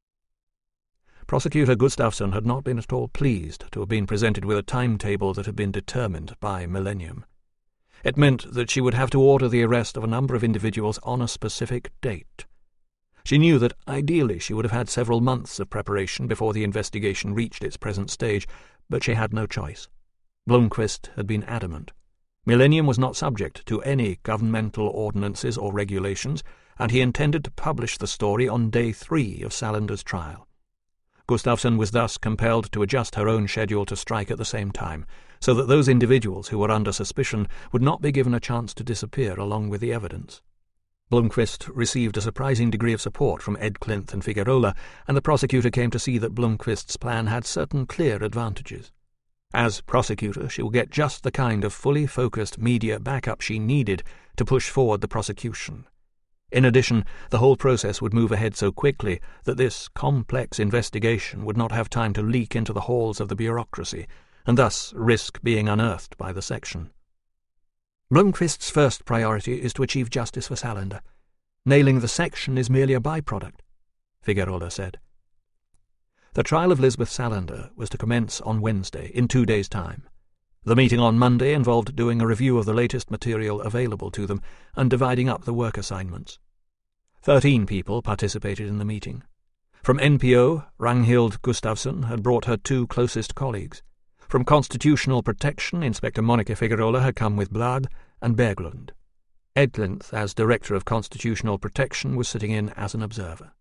Prosecutor Gustafsson had not been at all pleased to have been presented with a timetable that had been determined by Millennium. It meant that she would have to order the arrest of a number of individuals on a specific date. She knew that ideally she would have had several months of preparation before the investigation reached its present stage, but she had no choice. Blomqvist had been adamant. Millennium was not subject to any governmental ordinances or regulations, and he intended to publish the story on day 3 of Salander's trial. Gustafsson was thus compelled to adjust her own schedule to strike at the same time, so that those individuals who were under suspicion would not be given a chance to disappear along with the evidence. Blomqvist received a surprising degree of support from Ed Klinth and Figueroa, and the prosecutor came to see that Blomqvist's plan had certain clear advantages. As prosecutor, she will get just the kind of fully focused media backup she needed to push forward the prosecution. In addition, the whole process would move ahead so quickly that this complex investigation would not have time to leak into the halls of the bureaucracy, and thus risk being unearthed by the section. Blomqvist's first priority is to achieve justice for Salander. Nailing the section is merely a byproduct, Figueroa said. The trial of Lisbeth Salander was to commence on Wednesday, in 2 days' time. The meeting on Monday involved doing a review of the latest material available to them and dividing up the work assignments. 13 people participated in the meeting. From NPO, Ragnhild Gustafsson had brought her 2 closest colleagues. From Constitutional Protection, Inspector Monica Figueroa had come with Blad and Berglund. Edlinth, as Director of Constitutional Protection, was sitting in as an observer.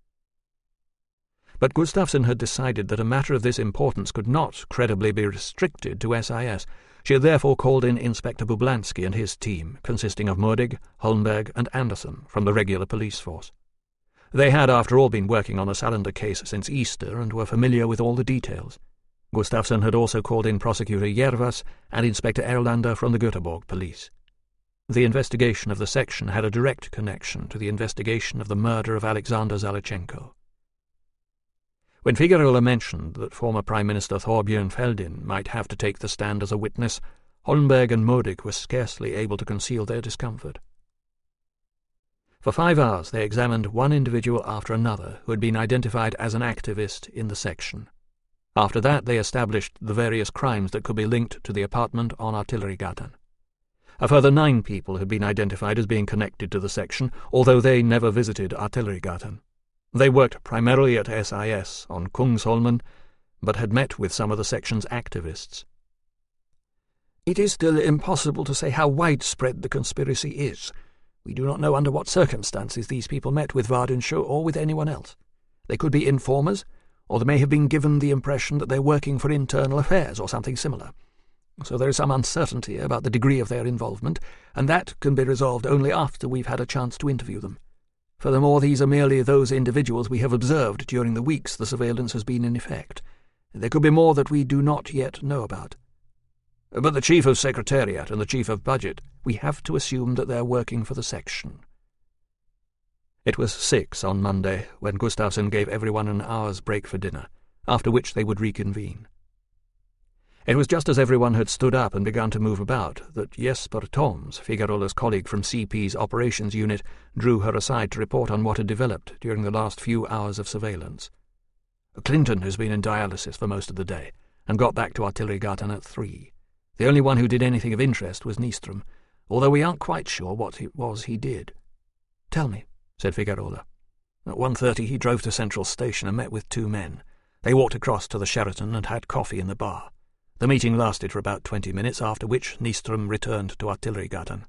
But Gustafsson had decided that a matter of this importance could not credibly be restricted to SIS. She had therefore called in Inspector Bublansky and his team, consisting of Modig, Holmberg and Andersson from the regular police force. They had, after all, been working on the Salander case since Easter and were familiar with all the details. Gustafsson had also called in Prosecutor Jervas and Inspector Erlander from the Göteborg police. The investigation of the section had a direct connection to the investigation of the murder of Alexander Zalichenko. When Figueroa mentioned that former Prime Minister Thorbjörn Fälldin might have to take the stand as a witness, Holmberg and Modig were scarcely able to conceal their discomfort. For 5 hours they examined one individual after another who had been identified as an activist in the section. After that they established the various crimes that could be linked to the apartment on Artillerigatan. A further 9 people had been identified as being connected to the section, although they never visited Artillerigatan. They worked primarily at SIS on Kungsholmen, but had met with some of the section's activists. It is still impossible to say how widespread the conspiracy is. We do not know under what circumstances these people met with Vardensjö or with anyone else. They could be informers, or they may have been given the impression that they're working for internal affairs or something similar. So there is some uncertainty about the degree of their involvement, and that can be resolved only after we've had a chance to interview them. Furthermore, these are merely those individuals we have observed during the weeks the surveillance has been in effect. There could be more that we do not yet know about. But the Chief of Secretariat and the Chief of Budget, we have to assume that they're working for the section. It was 6 on Monday when Gustafsson gave everyone an hour's break for dinner, after which they would reconvene. It was just as everyone had stood up and begun to move about that Jesper Toms, Figueroa's colleague from CP's operations unit, drew her aside to report on what had developed during the last few hours of surveillance. Clinton has been in dialysis for most of the day, and got back to Artillerigatan at 3. The only one who did anything of interest was Nyström, although we aren't quite sure what it was he did. "Tell me," said Figueroa. At 1:30 he drove to Central Station and met with 2 men. They walked across to the Sheraton and had coffee in the bar. The meeting lasted for about 20 minutes, after which Nyström returned to Artillerigatan.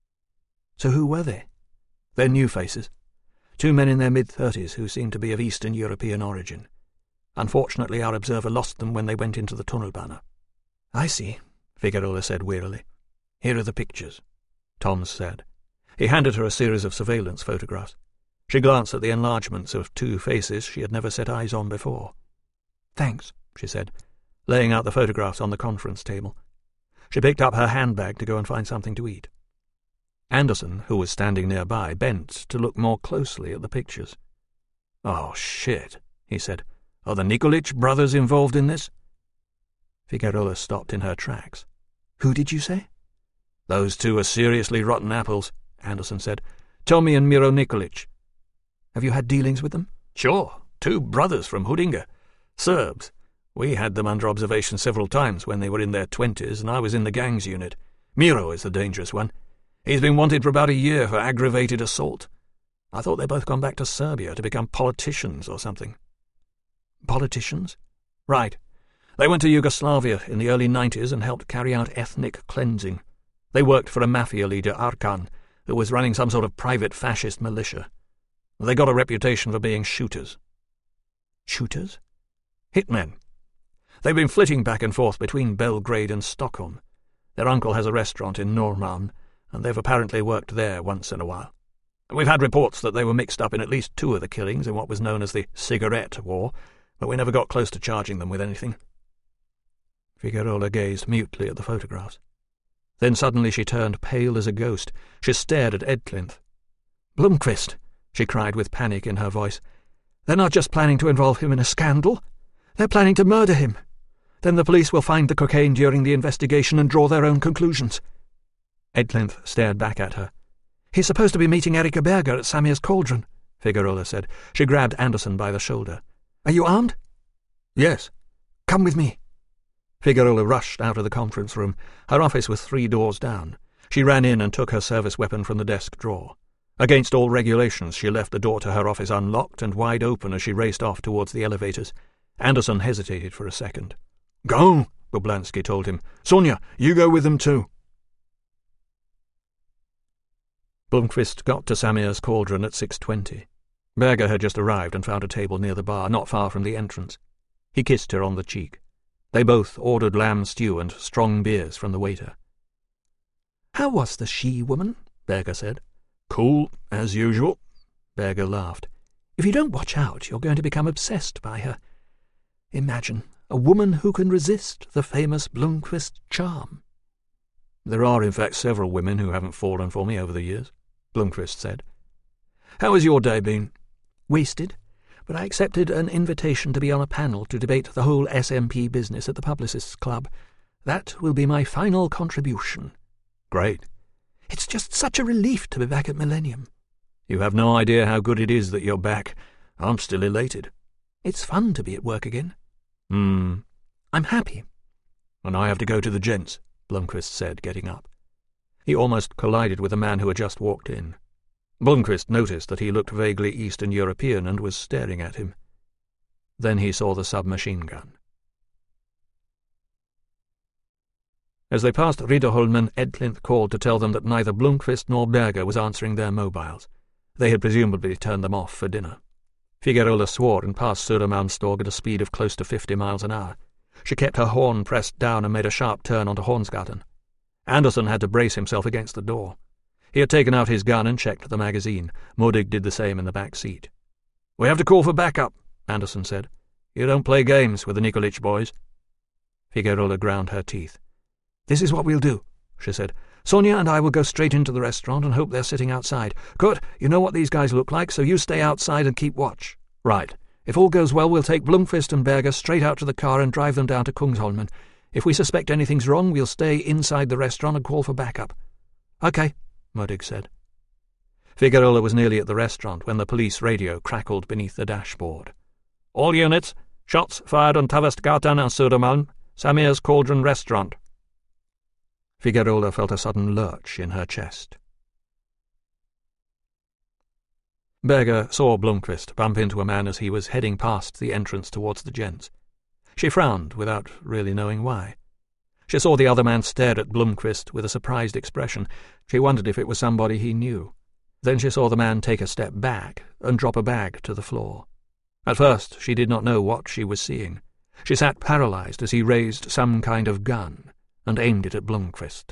So who were they? They're new faces. 2 men in their mid-30s who seemed to be of Eastern European origin. Unfortunately, our observer lost them when they went into the tunnelbana. "I see," Figueroa said wearily. "Here are the pictures," Toms said. He handed her a series of surveillance photographs. She glanced at the enlargements of 2 faces she had never set eyes on before. "Thanks," she said, laying out the photographs on the conference table. She picked up her handbag to go and find something to eat. Andersson, who was standing nearby, bent to look more closely at the pictures. "Oh, shit," he said. "Are the Nikolic brothers involved in this?" Figueroa stopped in her tracks. "Who did you say?" "Those 2 are seriously rotten apples," Andersson said. "Tommy and Miro Nikolic." "Have you had dealings with them?" "Sure. 2 brothers from Huddinge. Serbs. We had them under observation several times when they were in their 20s, and I was in the gangs unit. Miro is the dangerous one. He's been wanted for about a year for aggravated assault. I thought they'd both gone back to Serbia to become politicians or something." "Politicians?" "Right. They went to Yugoslavia in the early 90s and helped carry out ethnic cleansing. They worked for a mafia leader, Arkan, who was running some sort of private fascist militia. They got a reputation for being shooters." "Shooters?" "Hitmen. They've been flitting back and forth between Belgrade and Stockholm. Their uncle has a restaurant in Norrmalm, and they've apparently worked there once in a while. We've had reports that they were mixed up in at least 2 of the killings in what was known as the Cigarette War, but we never got close to charging them with anything." Figueroa gazed mutely at the photographs. Then suddenly she turned pale as a ghost. She stared at Edclinth. "Blomqvist," she cried with panic in her voice. "They're not just planning to involve him in a scandal. They're planning to murder him. Then the police will find the cocaine during the investigation and draw their own conclusions." Edclinth stared back at her. "He's supposed to be meeting Erika Berger at Samir's Cauldron," Figueroa said. She grabbed Anderson by the shoulder. "Are you armed?" "Yes." "Come with me." Figueroa rushed out of the conference room. Her office was 3 doors down. She ran in and took her service weapon from the desk drawer. Against all regulations, she left the door to her office unlocked and wide open as she raced off towards the elevators. Anderson hesitated for a second. "Go," Boblansky told him. "Sonia, you go with them too." Blomqvist got to Samir's Cauldron at 6:20. Berger had just arrived and found a table near the bar, not far from the entrance. He kissed her on the cheek. They both ordered lamb stew and strong beers from the waiter. "How was the she-woman?" Berger said. "Cool, as usual." Berger laughed. "If you don't watch out, you're going to become obsessed by her. Imagine, a woman who can resist the famous Blomqvist charm." "There are, in fact, several women who haven't fallen for me over the years," Blomqvist said. "How has your day been?" "Wasted, but I accepted an invitation to be on a panel to debate the whole SMP business at the Publicists Club. That will be my final contribution." "Great." "It's just such a relief to be back at Millennium." "You have no idea how good it is that you're back. I'm still elated." "It's fun to be at work again." "I'm happy." "And I have to go to the gents," Blomqvist said, getting up. He almost collided with a man who had just walked in. Blomqvist noticed that he looked vaguely Eastern European and was staring at him. Then he saw the submachine gun. As they passed Ridderholmen, Edclinth called to tell them that neither Blomqvist nor Berger was answering their mobiles. They had presumably turned them off for dinner. Figueroa swore and passed Södermalmstorg at a speed of close to 50 miles an hour. She kept her horn pressed down and made a sharp turn onto Hornsgatan. Anderson had to brace himself against the door. He had taken out his gun and checked the magazine. Modig did the same in the back seat. "We have to call for backup," Anderson said. "You don't play games with the Nikolic boys." Figueroa ground her teeth. "This is what we'll do," she said. "Sonia and I will go straight into the restaurant and hope they're sitting outside. Kurt, you know what these guys look like, so you stay outside and keep watch." "Right. If all goes well, we'll take Blomqvist and Berger straight out to the car and drive them down to Kungsholmen. If we suspect anything's wrong, we'll stay inside the restaurant and call for backup." "Okay," Modig said. Figueroa was nearly at the restaurant when the police radio crackled beneath the dashboard. "All units, shots fired on Tavastgatan and Södermalm, Samir's Cauldron restaurant." Figueroa felt a sudden lurch in her chest. Berger saw Blomqvist bump into a man as he was heading past the entrance towards the gents. She frowned without really knowing why. She saw the other man stare at Blomqvist with a surprised expression. She wondered if it was somebody he knew. Then she saw the man take a step back and drop a bag to the floor. At first she did not know what she was seeing. She sat paralyzed as he raised some kind of gun and aimed it at Blomqvist.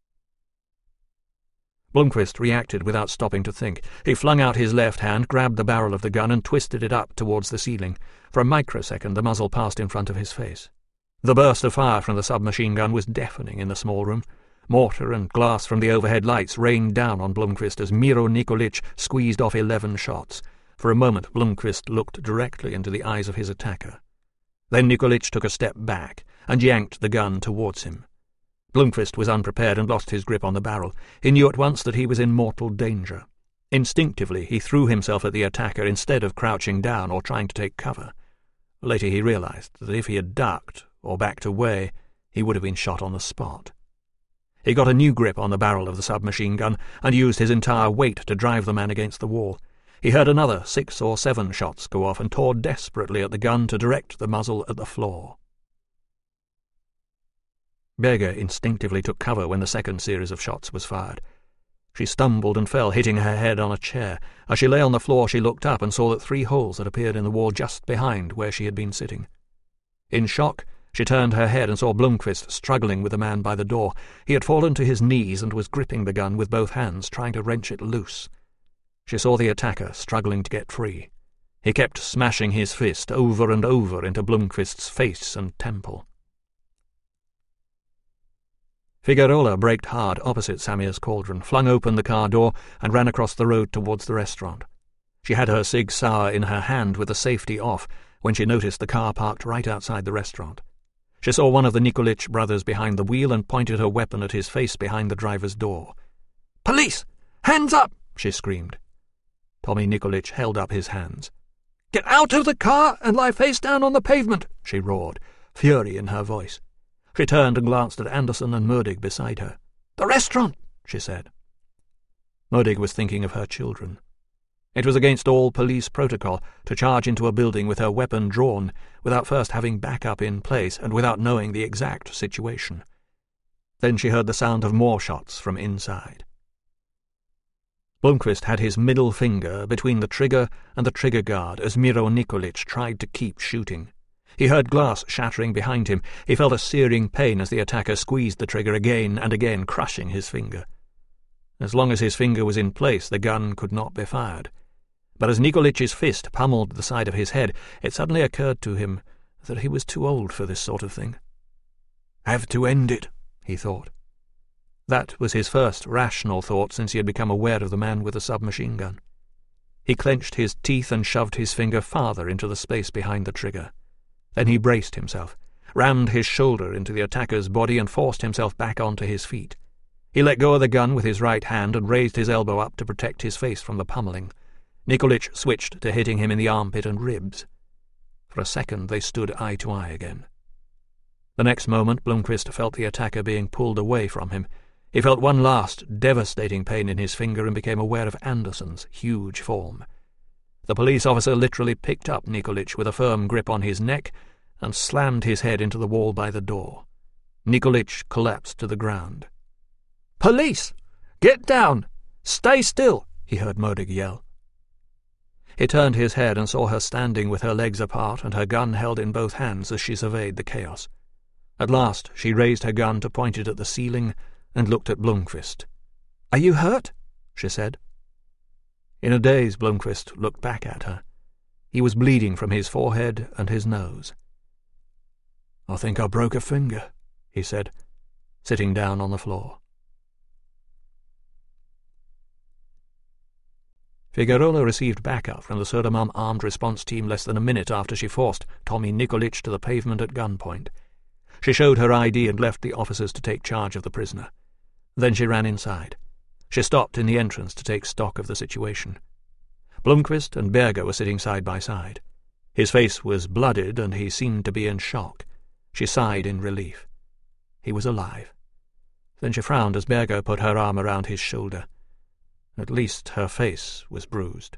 Blomqvist reacted without stopping to think. He flung out his left hand, grabbed the barrel of the gun, and twisted it up towards the ceiling. For a microsecond the muzzle passed in front of his face. The burst of fire from the submachine gun was deafening in the small room. Mortar and glass from the overhead lights rained down on Blomqvist as Miro Nikolic squeezed off 11 shots. For a moment Blomqvist looked directly into the eyes of his attacker. Then Nikolic took a step back and yanked the gun towards him. Blomqvist was unprepared and lost his grip on the barrel. He knew at once that he was in mortal danger. Instinctively he threw himself at the attacker instead of crouching down or trying to take cover. Later he realized that if he had ducked or backed away, he would have been shot on the spot. He got a new grip on the barrel of the submachine gun and used his entire weight to drive the man against the wall. He heard another 6 or 7 shots go off and tore desperately at the gun to direct the muzzle at the floor. Berger instinctively took cover when the second series of shots was fired. She stumbled and fell, hitting her head on a chair. As she lay on the floor, she looked up and saw that 3 holes had appeared in the wall just behind where she had been sitting. In shock, she turned her head and saw Blomqvist struggling with the man by the door. He had fallen to his knees and was gripping the gun with both hands, trying to wrench it loose. She saw the attacker struggling to get free. He kept smashing his fist over and over into Blomqvist's face and temple. Figueroa braked hard opposite Samir's cauldron, flung open the car door, and ran across the road towards the restaurant. She had her Sig Sauer in her hand with the safety off when she noticed the car parked right outside the restaurant. She saw one of the Nikolic brothers behind the wheel and pointed her weapon at his face behind the driver's door. "Police! Hands up!" she screamed. Tommy Nikolic held up his hands. "Get out of the car and lie face down on the pavement!" she roared, fury in her voice. She turned and glanced at Anderson and Modig beside her. "The restaurant!" she said. Modig was thinking of her children. It was against all police protocol to charge into a building with her weapon drawn without first having backup in place and without knowing the exact situation. Then she heard the sound of more shots from inside. Blomqvist had his middle finger between the trigger and the trigger guard as Miro Nikolic tried to keep shooting. He heard glass shattering behind him. He felt a searing pain as the attacker squeezed the trigger again and again, crushing his finger. As long as his finger was in place, the gun could not be fired. But as Nikolic's fist pummeled the side of his head, it suddenly occurred to him that he was too old for this sort of thing. "Have to end it," he thought. That was his first rational thought since he had become aware of the man with the submachine gun. He clenched his teeth and shoved his finger farther into the space behind the trigger. Then he braced himself, rammed his shoulder into the attacker's body and forced himself back onto his feet. He let go of the gun with his right hand and raised his elbow up to protect his face from the pummeling. Nikolic switched to hitting him in the armpit and ribs. For a second they stood eye to eye again. The next moment Blomqvist felt the attacker being pulled away from him. He felt one last, devastating pain in his finger and became aware of Anderson's huge form. The police officer literally picked up Nikolic with a firm grip on his neck and slammed his head into the wall by the door. Nikolic collapsed to the ground. "Police! Get down! Stay still!" he heard Modig yell. He turned his head and saw her standing with her legs apart and her gun held in both hands as she surveyed the chaos. At last she raised her gun to point it at the ceiling and looked at Blomqvist. "Are you hurt?" she said. In a daze, Blomqvist looked back at her. He was bleeding from his forehead and his nose. "I think I broke a finger," he said, sitting down on the floor. Figueroa received backup from the Södermalm armed response team less than a minute after she forced Tommy Nikolic to the pavement at gunpoint. She showed her ID and left the officers to take charge of the prisoner. Then she ran inside. She stopped in the entrance to take stock of the situation. Blomqvist and Berger were sitting side by side. His face was blooded and he seemed to be in shock. She sighed in relief. He was alive. Then she frowned as Berger put her arm around his shoulder. At least her face was bruised.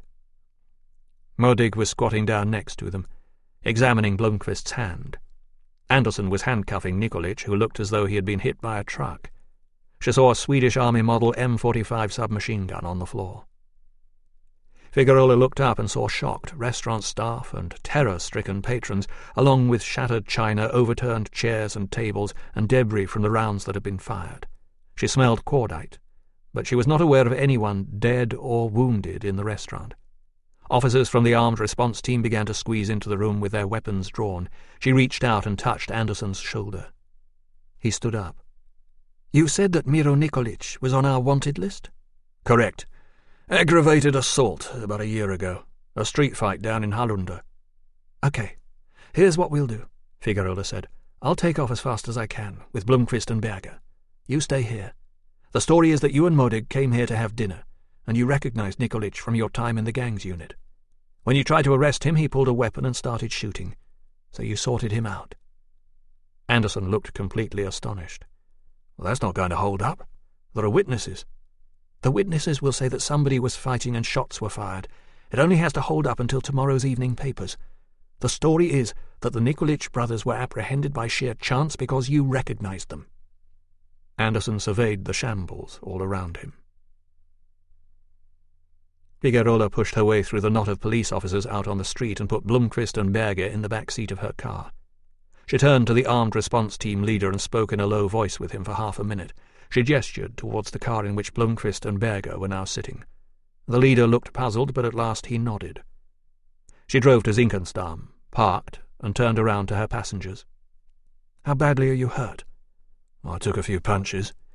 Modig was squatting down next to them, examining Blomqvist's hand. Anderson was handcuffing Nikolic, who looked as though he had been hit by a truck. She saw a Swedish Army model M45 submachine gun on the floor. Figueroa looked up and saw shocked restaurant staff and terror-stricken patrons, along with shattered china, overturned chairs and tables, and debris from the rounds that had been fired. She smelled cordite, but she was not aware of anyone dead or wounded in the restaurant. Officers from the armed response team began to squeeze into the room with their weapons drawn. She reached out and touched Anderson's shoulder. He stood up. "You said that Miro Nikolic was on our wanted list?" "Correct. Aggravated assault about a year ago. A street fight down in Hallunda." "Okay. Here's what we'll do," Figueroa said. "I'll take off as fast as I can, with Blomqvist and Berger. You stay here. The story is that you and Modig came here to have dinner, and you recognized Nikolic from your time in the gangs unit. When you tried to arrest him, he pulled a weapon and started shooting, so you sorted him out." Anderson looked completely astonished. "Well, that's not going to hold up. There are witnesses." "The witnesses will say that somebody was fighting and shots were fired. It only has to hold up until tomorrow's evening papers. The story is that the Nikolic brothers were apprehended by sheer chance because you recognized them." Anderson surveyed the shambles all around him. Figueroa pushed her way through the knot of police officers out on the street and put Blomqvist and Berger in the back seat of her car. She turned to the armed response team leader and spoke in a low voice with him for half a minute. She gestured towards the car in which Blomqvist and Berger were now sitting. The leader looked puzzled, but at last he nodded. She drove to Zinkensdamm, parked, and turned around to her passengers. "How badly are you hurt?" "I took a few punches,"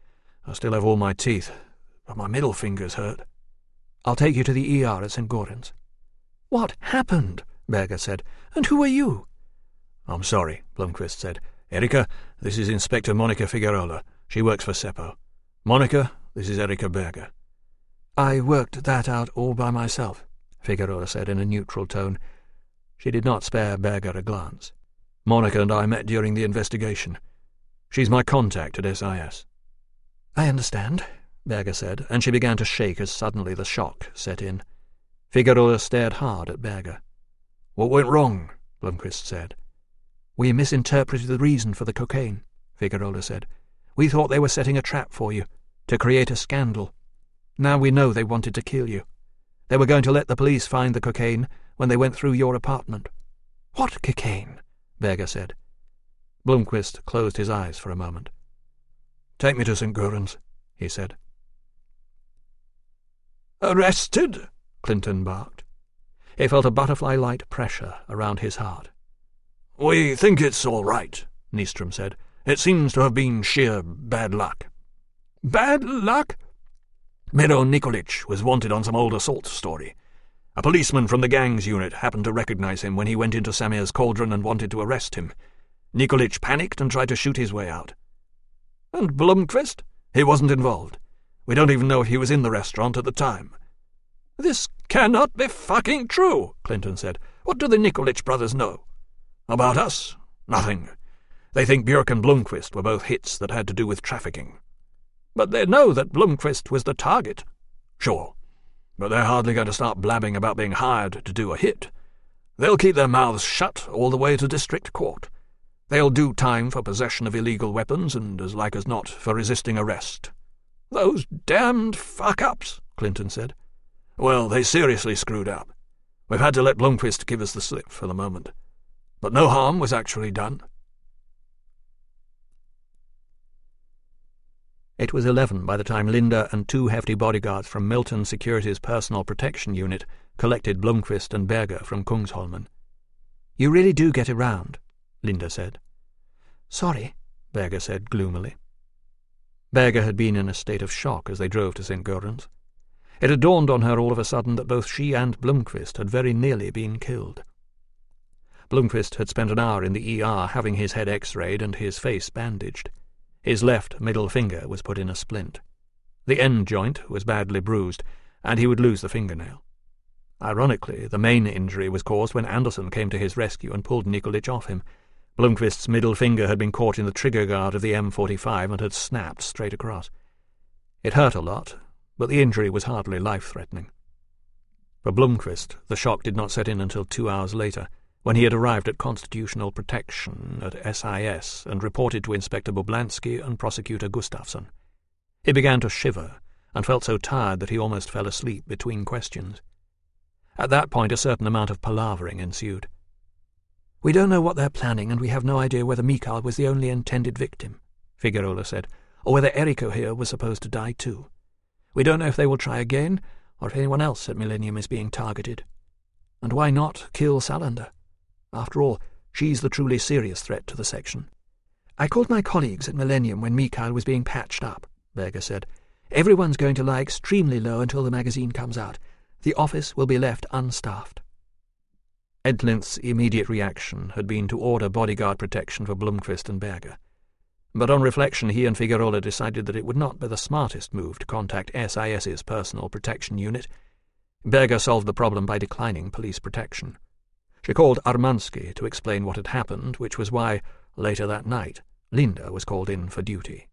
I still have all my teeth, but my middle finger's hurt. I'll take you to the ER at St. Gordon's. What happened? Berger said. And who are you? I'm sorry, Blomqvist said. Erika, this is Inspector Monica Figueroa. She works for Seppo. Monica, this is Erika Berger. I worked that out all by myself, Figueroa said in a neutral tone. She did not spare Berger a glance. Monica and I met during the investigation. She's my contact at SIS. I understand, Berger said, and she began to shake as suddenly the shock set in. Figueroa stared hard at Berger. What went wrong? Blomqvist said. We misinterpreted the reason for the cocaine, Figueroa said. We thought they were setting a trap for you, to create a scandal. Now we know they wanted to kill you. They were going to let the police find the cocaine when they went through your apartment. What cocaine? Berger said. Blomqvist closed his eyes for a moment. Take me to St. Gordon's, he said. Arrested? Clinton barked. He felt a butterfly-light pressure around his heart. We think it's all right, Nystrom said. It seems to have been sheer bad luck. Bad luck? Miro Nikolic was wanted on some old assault story. A policeman from the gangs unit happened to recognize him when he went into Samir's cauldron and wanted to arrest him. Nikolic panicked and tried to shoot his way out. And Blomqvist? He wasn't involved. We don't even know if he was in the restaurant at the time. This cannot be fucking true, Clinton said. What do the Nikolic brothers know? About us? Nothing. They think Björk and Blomqvist were both hits that had to do with trafficking. But they know that Blomqvist was the target. Sure. But they're hardly going to start blabbing about being hired to do a hit. They'll keep their mouths shut all the way to district court. They'll do time for possession of illegal weapons and, as like as not, for resisting arrest. Those damned fuck-ups, Clinton said. Well, they seriously screwed up. We've had to let Blomqvist give us the slip for the moment. But no harm was actually done. It was 11 by the time Linda and 2 hefty bodyguards from Milton Security's Personal Protection Unit collected Blomqvist and Berger from Kungsholmen. You really do get around, Linda said. Sorry, Berger said gloomily. Berger had been in a state of shock as they drove to St. Gordon's. It had dawned on her all of a sudden that both she and Blomqvist had very nearly been killed. Blomqvist had spent an hour in the ER having his head x-rayed and his face bandaged. His left middle finger was put in a splint. The end joint was badly bruised, and he would lose the fingernail. Ironically, the main injury was caused when Anderson came to his rescue and pulled Nikolic off him. Blomqvist's middle finger had been caught in the trigger guard of the M45 and had snapped straight across. It hurt a lot, but the injury was hardly life-threatening. For Blomqvist, the shock did not set in until 2 hours later, when he had arrived at Constitutional Protection at SIS and reported to Inspector Boblansky and Prosecutor Gustafsson. He began to shiver and felt so tired that he almost fell asleep between questions. At that point a certain amount of palavering ensued. We don't know what they're planning, and we have no idea whether Mikael was the only intended victim, Figueroa said, or whether Erika here was supposed to die too. We don't know if they will try again, or if anyone else at Millennium is being targeted. And why not kill Salander? After all, she's the truly serious threat to the section. I called my colleagues at Millennium when Mikael was being patched up, Berger said. Everyone's going to lie extremely low until the magazine comes out. The office will be left unstaffed. Edlinth's immediate reaction had been to order bodyguard protection for Blomqvist and Berger. But on reflection he and Figueroa decided that it would not be the smartest move to contact SIS's Personal Protection Unit. Berger solved the problem by declining police protection. She called Armansky to explain what had happened, which was why, later that night, Linda was called in for duty.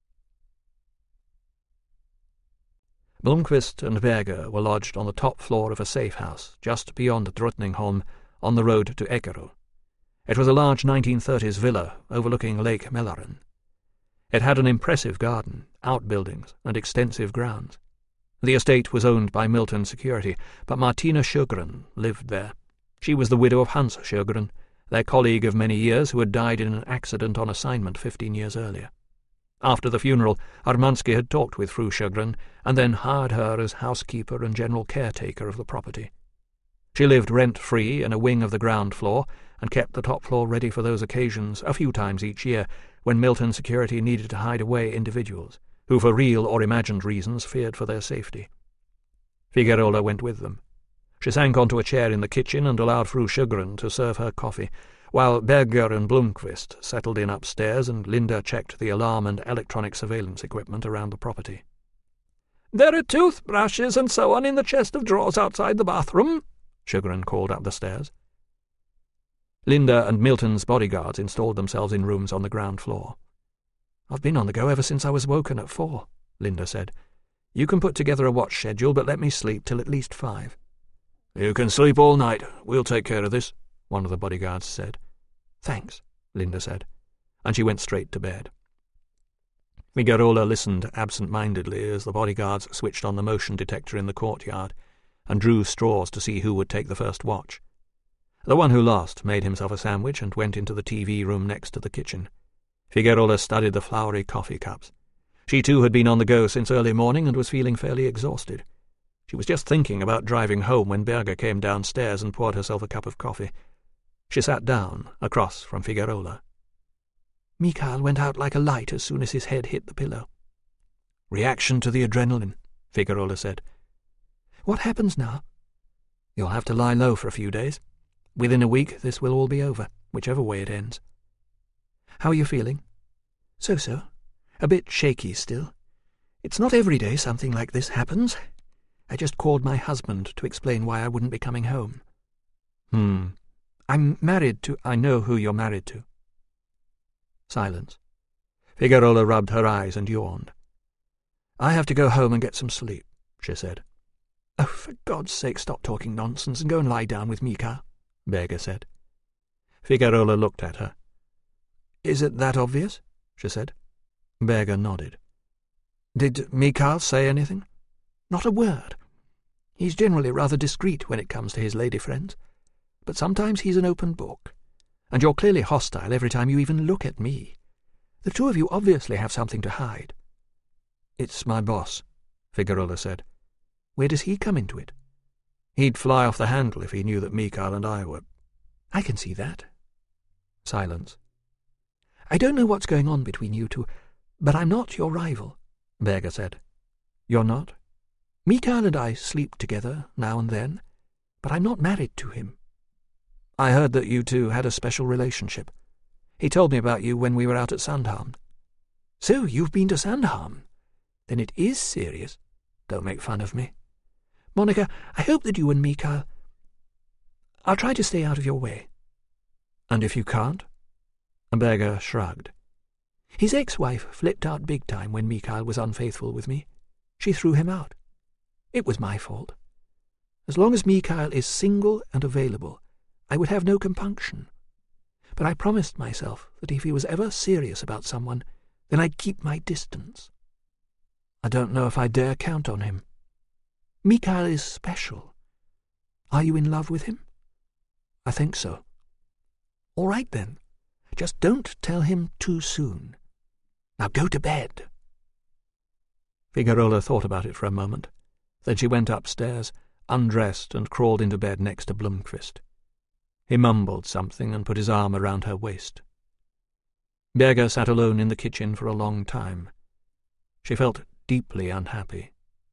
Blomqvist and Berger were lodged on the top floor of a safe house just beyond Drottningholm on the road to Eckerö. It was a large 1930s villa overlooking Lake Mälaren. It had an impressive garden, outbuildings, and extensive grounds. The estate was owned by Milton Security, but Martina Sjögren lived there. She was the widow of Hans Sjögren, their colleague of many years who had died in an accident on assignment 15 years earlier. After the funeral, Armansky had talked with Fru Sjögren and then hired her as housekeeper and general caretaker of the property. She lived rent-free in a wing of the ground floor and kept the top floor ready for those occasions a few times each year when Milton Security needed to hide away individuals, who for real or imagined reasons feared for their safety. Figuerola went with them. She sank onto a chair in the kitchen and allowed Fru Sjögren to serve her coffee, while Berger and Blomqvist settled in upstairs and Linda checked the alarm and electronic surveillance equipment around the property. "There are toothbrushes and so on in the chest of drawers outside the bathroom," Sjögren called up the stairs. Linda and Milton's bodyguards installed themselves in rooms on the ground floor. "I've been on the go ever since I was woken at 4, Linda said. "You can put together a watch schedule, but let me sleep till at least 5. "You can sleep all night. We'll take care of this," one of the bodyguards said. "Thanks," Linda said, and she went straight to bed. Figuerola listened absent-mindedly as the bodyguards switched on the motion detector in the courtyard and drew straws to see who would take the first watch. The one who lost made himself a sandwich and went into the TV room next to the kitchen. Figuerola studied the flowery coffee cups. She too had been on the go since early morning and was feeling fairly exhausted. She was just thinking about driving home when Berger came downstairs and poured herself a cup of coffee. She sat down, across from Figuerola. "Mikhail went out like a light as soon as his head hit the pillow." "Reaction to the adrenaline," Figuerola said. "What happens now?" "You'll have to lie low for a few days. Within a week this will all be over, whichever way it ends." "How are you feeling?" "So-so. A bit shaky still. It's not every day something like this happens. I just called my husband to explain why I wouldn't be coming home." "I'm married to—" "I know who you're married to." Silence. Figuerola rubbed her eyes and yawned. "I have to go home and get some sleep," she said. "Oh, for God's sake, stop talking nonsense and go and lie down with Mikhail," Berger said. Figuerola looked at her. "Is it that obvious?" she said. Berger nodded. "Did Mikhail say anything?" "Not a word. He's generally rather discreet when it comes to his lady friends, but sometimes he's an open book. And you're clearly hostile every time you even look at me. The two of you obviously have something to hide." "It's my boss," Figuerola said. "Where does he come into it?" "He'd fly off the handle if he knew that Mikhail and I were—" "I can see that." Silence. "I don't know what's going on between you two, but I'm not your rival," Berger said. "You're not?" "Mikhail and I sleep together now and then, but I'm not married to him." "I heard that you two had a special relationship. He told me about you when we were out at Sandhamn." "So you've been to Sandhamn? Then it is serious. Don't make fun of me. Monica, I hope that you and Mikhail— I'll try to stay out of your way." "And if you can't?" Berger shrugged. "His ex-wife flipped out big time when Mikhail was unfaithful with me. She threw him out. It was my fault. As long as Mikhail is single and available, I would have no compunction. But I promised myself that if he was ever serious about someone, then I'd keep my distance. I don't know if I dare count on him. Mikhail is special. Are you in love with him?" "I think so." "All right, then. Just don't tell him too soon. Now go to bed." Figuerola thought about it for a moment. Then she went upstairs, undressed, and crawled into bed next to Blomqvist. He mumbled something and put his arm around her waist. Berger sat alone in the kitchen for a long time. She felt deeply unhappy.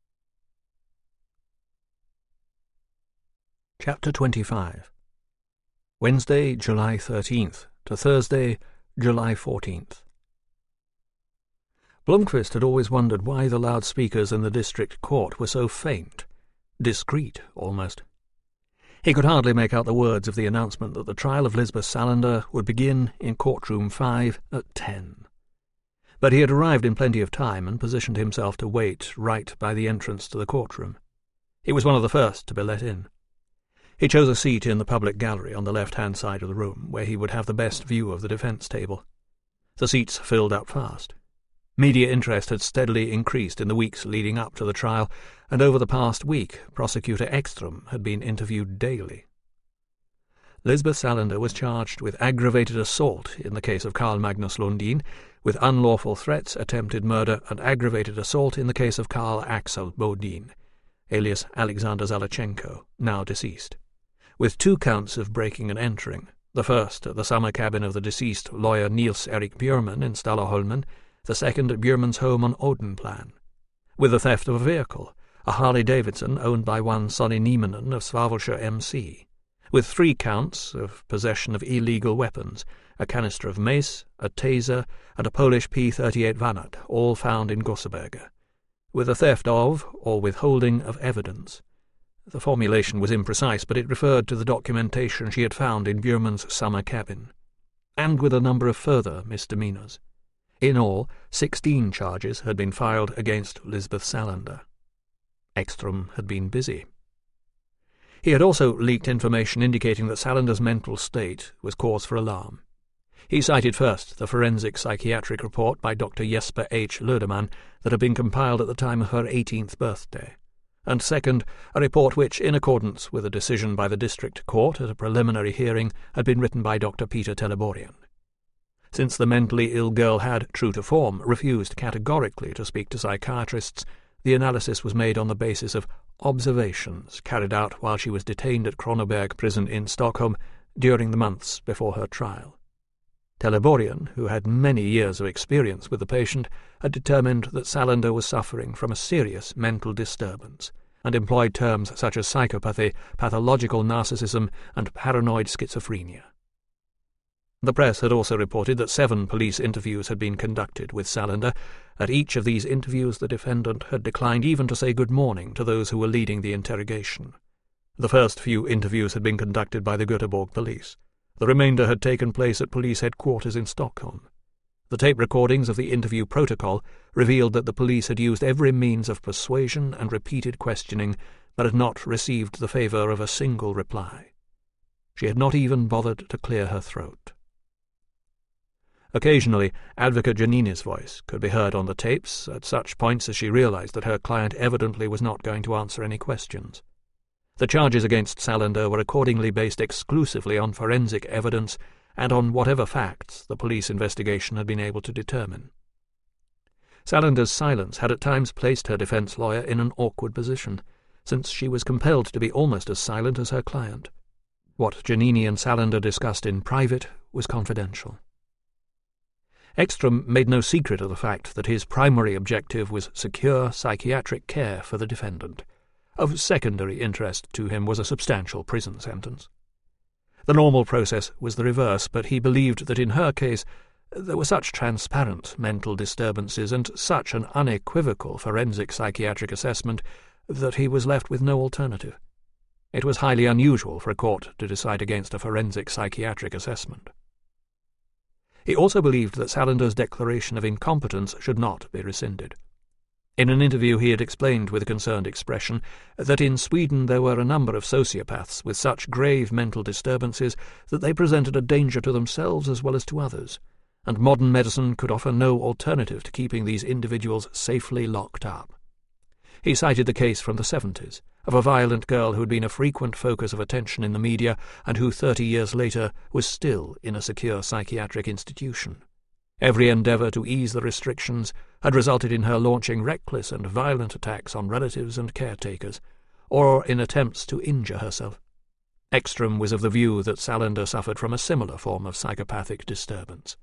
Chapter 25. Wednesday, July 13th to Thursday, July 14th. Blomqvist had always wondered why the loudspeakers in the district court were so faint, discreet almost. He could hardly make out the words of the announcement that the trial of Lisbeth Salander would begin in courtroom 5 at 10. But he had arrived in plenty of time and positioned himself to wait right by the entrance to the courtroom. He was one of the first to be let in. He chose a seat in the public gallery on the left-hand side of the room, where he would have the best view of the defence table. The seats filled up fast. Media interest had steadily increased in the weeks leading up to the trial, and over the past week Prosecutor Ekström had been interviewed daily. Lisbeth Salander was charged with aggravated assault in the case of Carl Magnus Lundin, with unlawful threats, attempted murder, and aggravated assault in the case of Carl Axel Bodin, alias Alexander Zalachenko, now deceased, with 2 counts of breaking and entering, the first at the summer cabin of the deceased lawyer Nils Erik Björman in Stallerholmen, the second at Bjurman's home on Odenplan, with the theft of a vehicle, a Harley-Davidson owned by one Sonny Niemanen of Svavelskär MC, with 3 counts of possession of illegal weapons, a canister of mace, a taser, and a Polish P-38 Vanat, all found in Gosseberga, with the theft of, or withholding of evidence. The formulation was imprecise, but it referred to the documentation she had found in Bjurman's summer cabin, and with a number of further misdemeanours. In all, 16 charges had been filed against Lisbeth Salander. Ekström had been busy. He had also leaked information indicating that Salander's mental state was cause for alarm. He cited first the forensic psychiatric report by Dr. Jesper H. Lödeman that had been compiled at the time of her 18th birthday, and second, a report which, in accordance with a decision by the district court at a preliminary hearing, had been written by Dr. Peter Teleborian. Since the mentally ill girl had, true to form, refused categorically to speak to psychiatrists, the analysis was made on the basis of observations carried out while she was detained at Kronoberg prison in Stockholm during the months before her trial. Teleborian, who had many years of experience with the patient, had determined that Salander was suffering from a serious mental disturbance, and employed terms such as psychopathy, pathological narcissism, and paranoid schizophrenia. The press had also reported that 7 police interviews had been conducted with Salander. At each of these interviews the defendant had declined even to say good morning to those who were leading the interrogation. The first few interviews had been conducted by the Göteborg police. The remainder had taken place at police headquarters in Stockholm. The tape recordings of the interview protocol revealed that the police had used every means of persuasion and repeated questioning, but had not received the favour of a single reply. She had not even bothered to clear her throat. Occasionally, Advocate Giannini's voice could be heard on the tapes at such points as she realized that her client evidently was not going to answer any questions. The charges against Salander were accordingly based exclusively on forensic evidence and on whatever facts the police investigation had been able to determine. Salander's silence had at times placed her defence lawyer in an awkward position, since she was compelled to be almost as silent as her client. What Giannini and Salander discussed in private was confidential. Ekström made no secret of the fact that his primary objective was secure psychiatric care for the defendant. Of secondary interest to him was a substantial prison sentence. The normal process was the reverse, but he believed that in her case there were such transparent mental disturbances and such an unequivocal forensic psychiatric assessment that he was left with no alternative. It was highly unusual for a court to decide against a forensic psychiatric assessment. He also believed that Salander's declaration of incompetence should not be rescinded. In an interview he had explained with a concerned expression that in Sweden there were a number of sociopaths with such grave mental disturbances that they presented a danger to themselves as well as to others, and modern medicine could offer no alternative to keeping these individuals safely locked up. He cited the case from the 70s of a violent girl who had been a frequent focus of attention in the media and who 30 years later was still in a secure psychiatric institution. Every endeavour to ease the restrictions had resulted in her launching reckless and violent attacks on relatives and caretakers, or in attempts to injure herself. Ekström was of the view that Salander suffered from a similar form of psychopathic disturbance.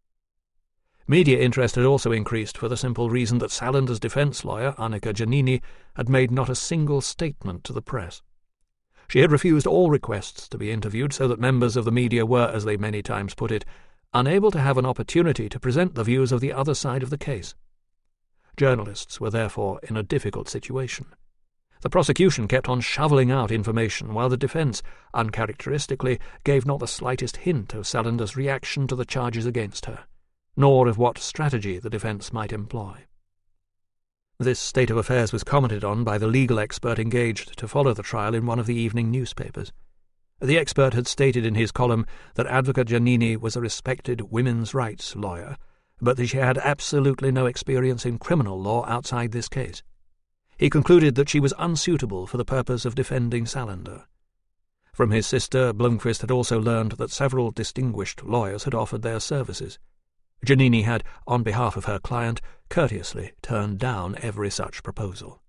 Media interest had also increased for the simple reason that Salander's defence lawyer, Annika Giannini, had made not a single statement to the press. She had refused all requests to be interviewed, so that members of the media were, as they many times put it, unable to have an opportunity to present the views of the other side of the case. Journalists were therefore in a difficult situation. The prosecution kept on shovelling out information, while the defence, uncharacteristically, gave not the slightest hint of Salander's reaction to the charges against her, nor of what strategy the defence might employ. This state of affairs was commented on by the legal expert engaged to follow the trial in one of the evening newspapers. The expert had stated in his column that Advocate Giannini was a respected women's rights lawyer, but that she had absolutely no experience in criminal law outside this case. He concluded that she was unsuitable for the purpose of defending Salander. From his sister, Blomqvist had also learned that several distinguished lawyers had offered their services. Giannini had, on behalf of her client, courteously turned down every such proposal.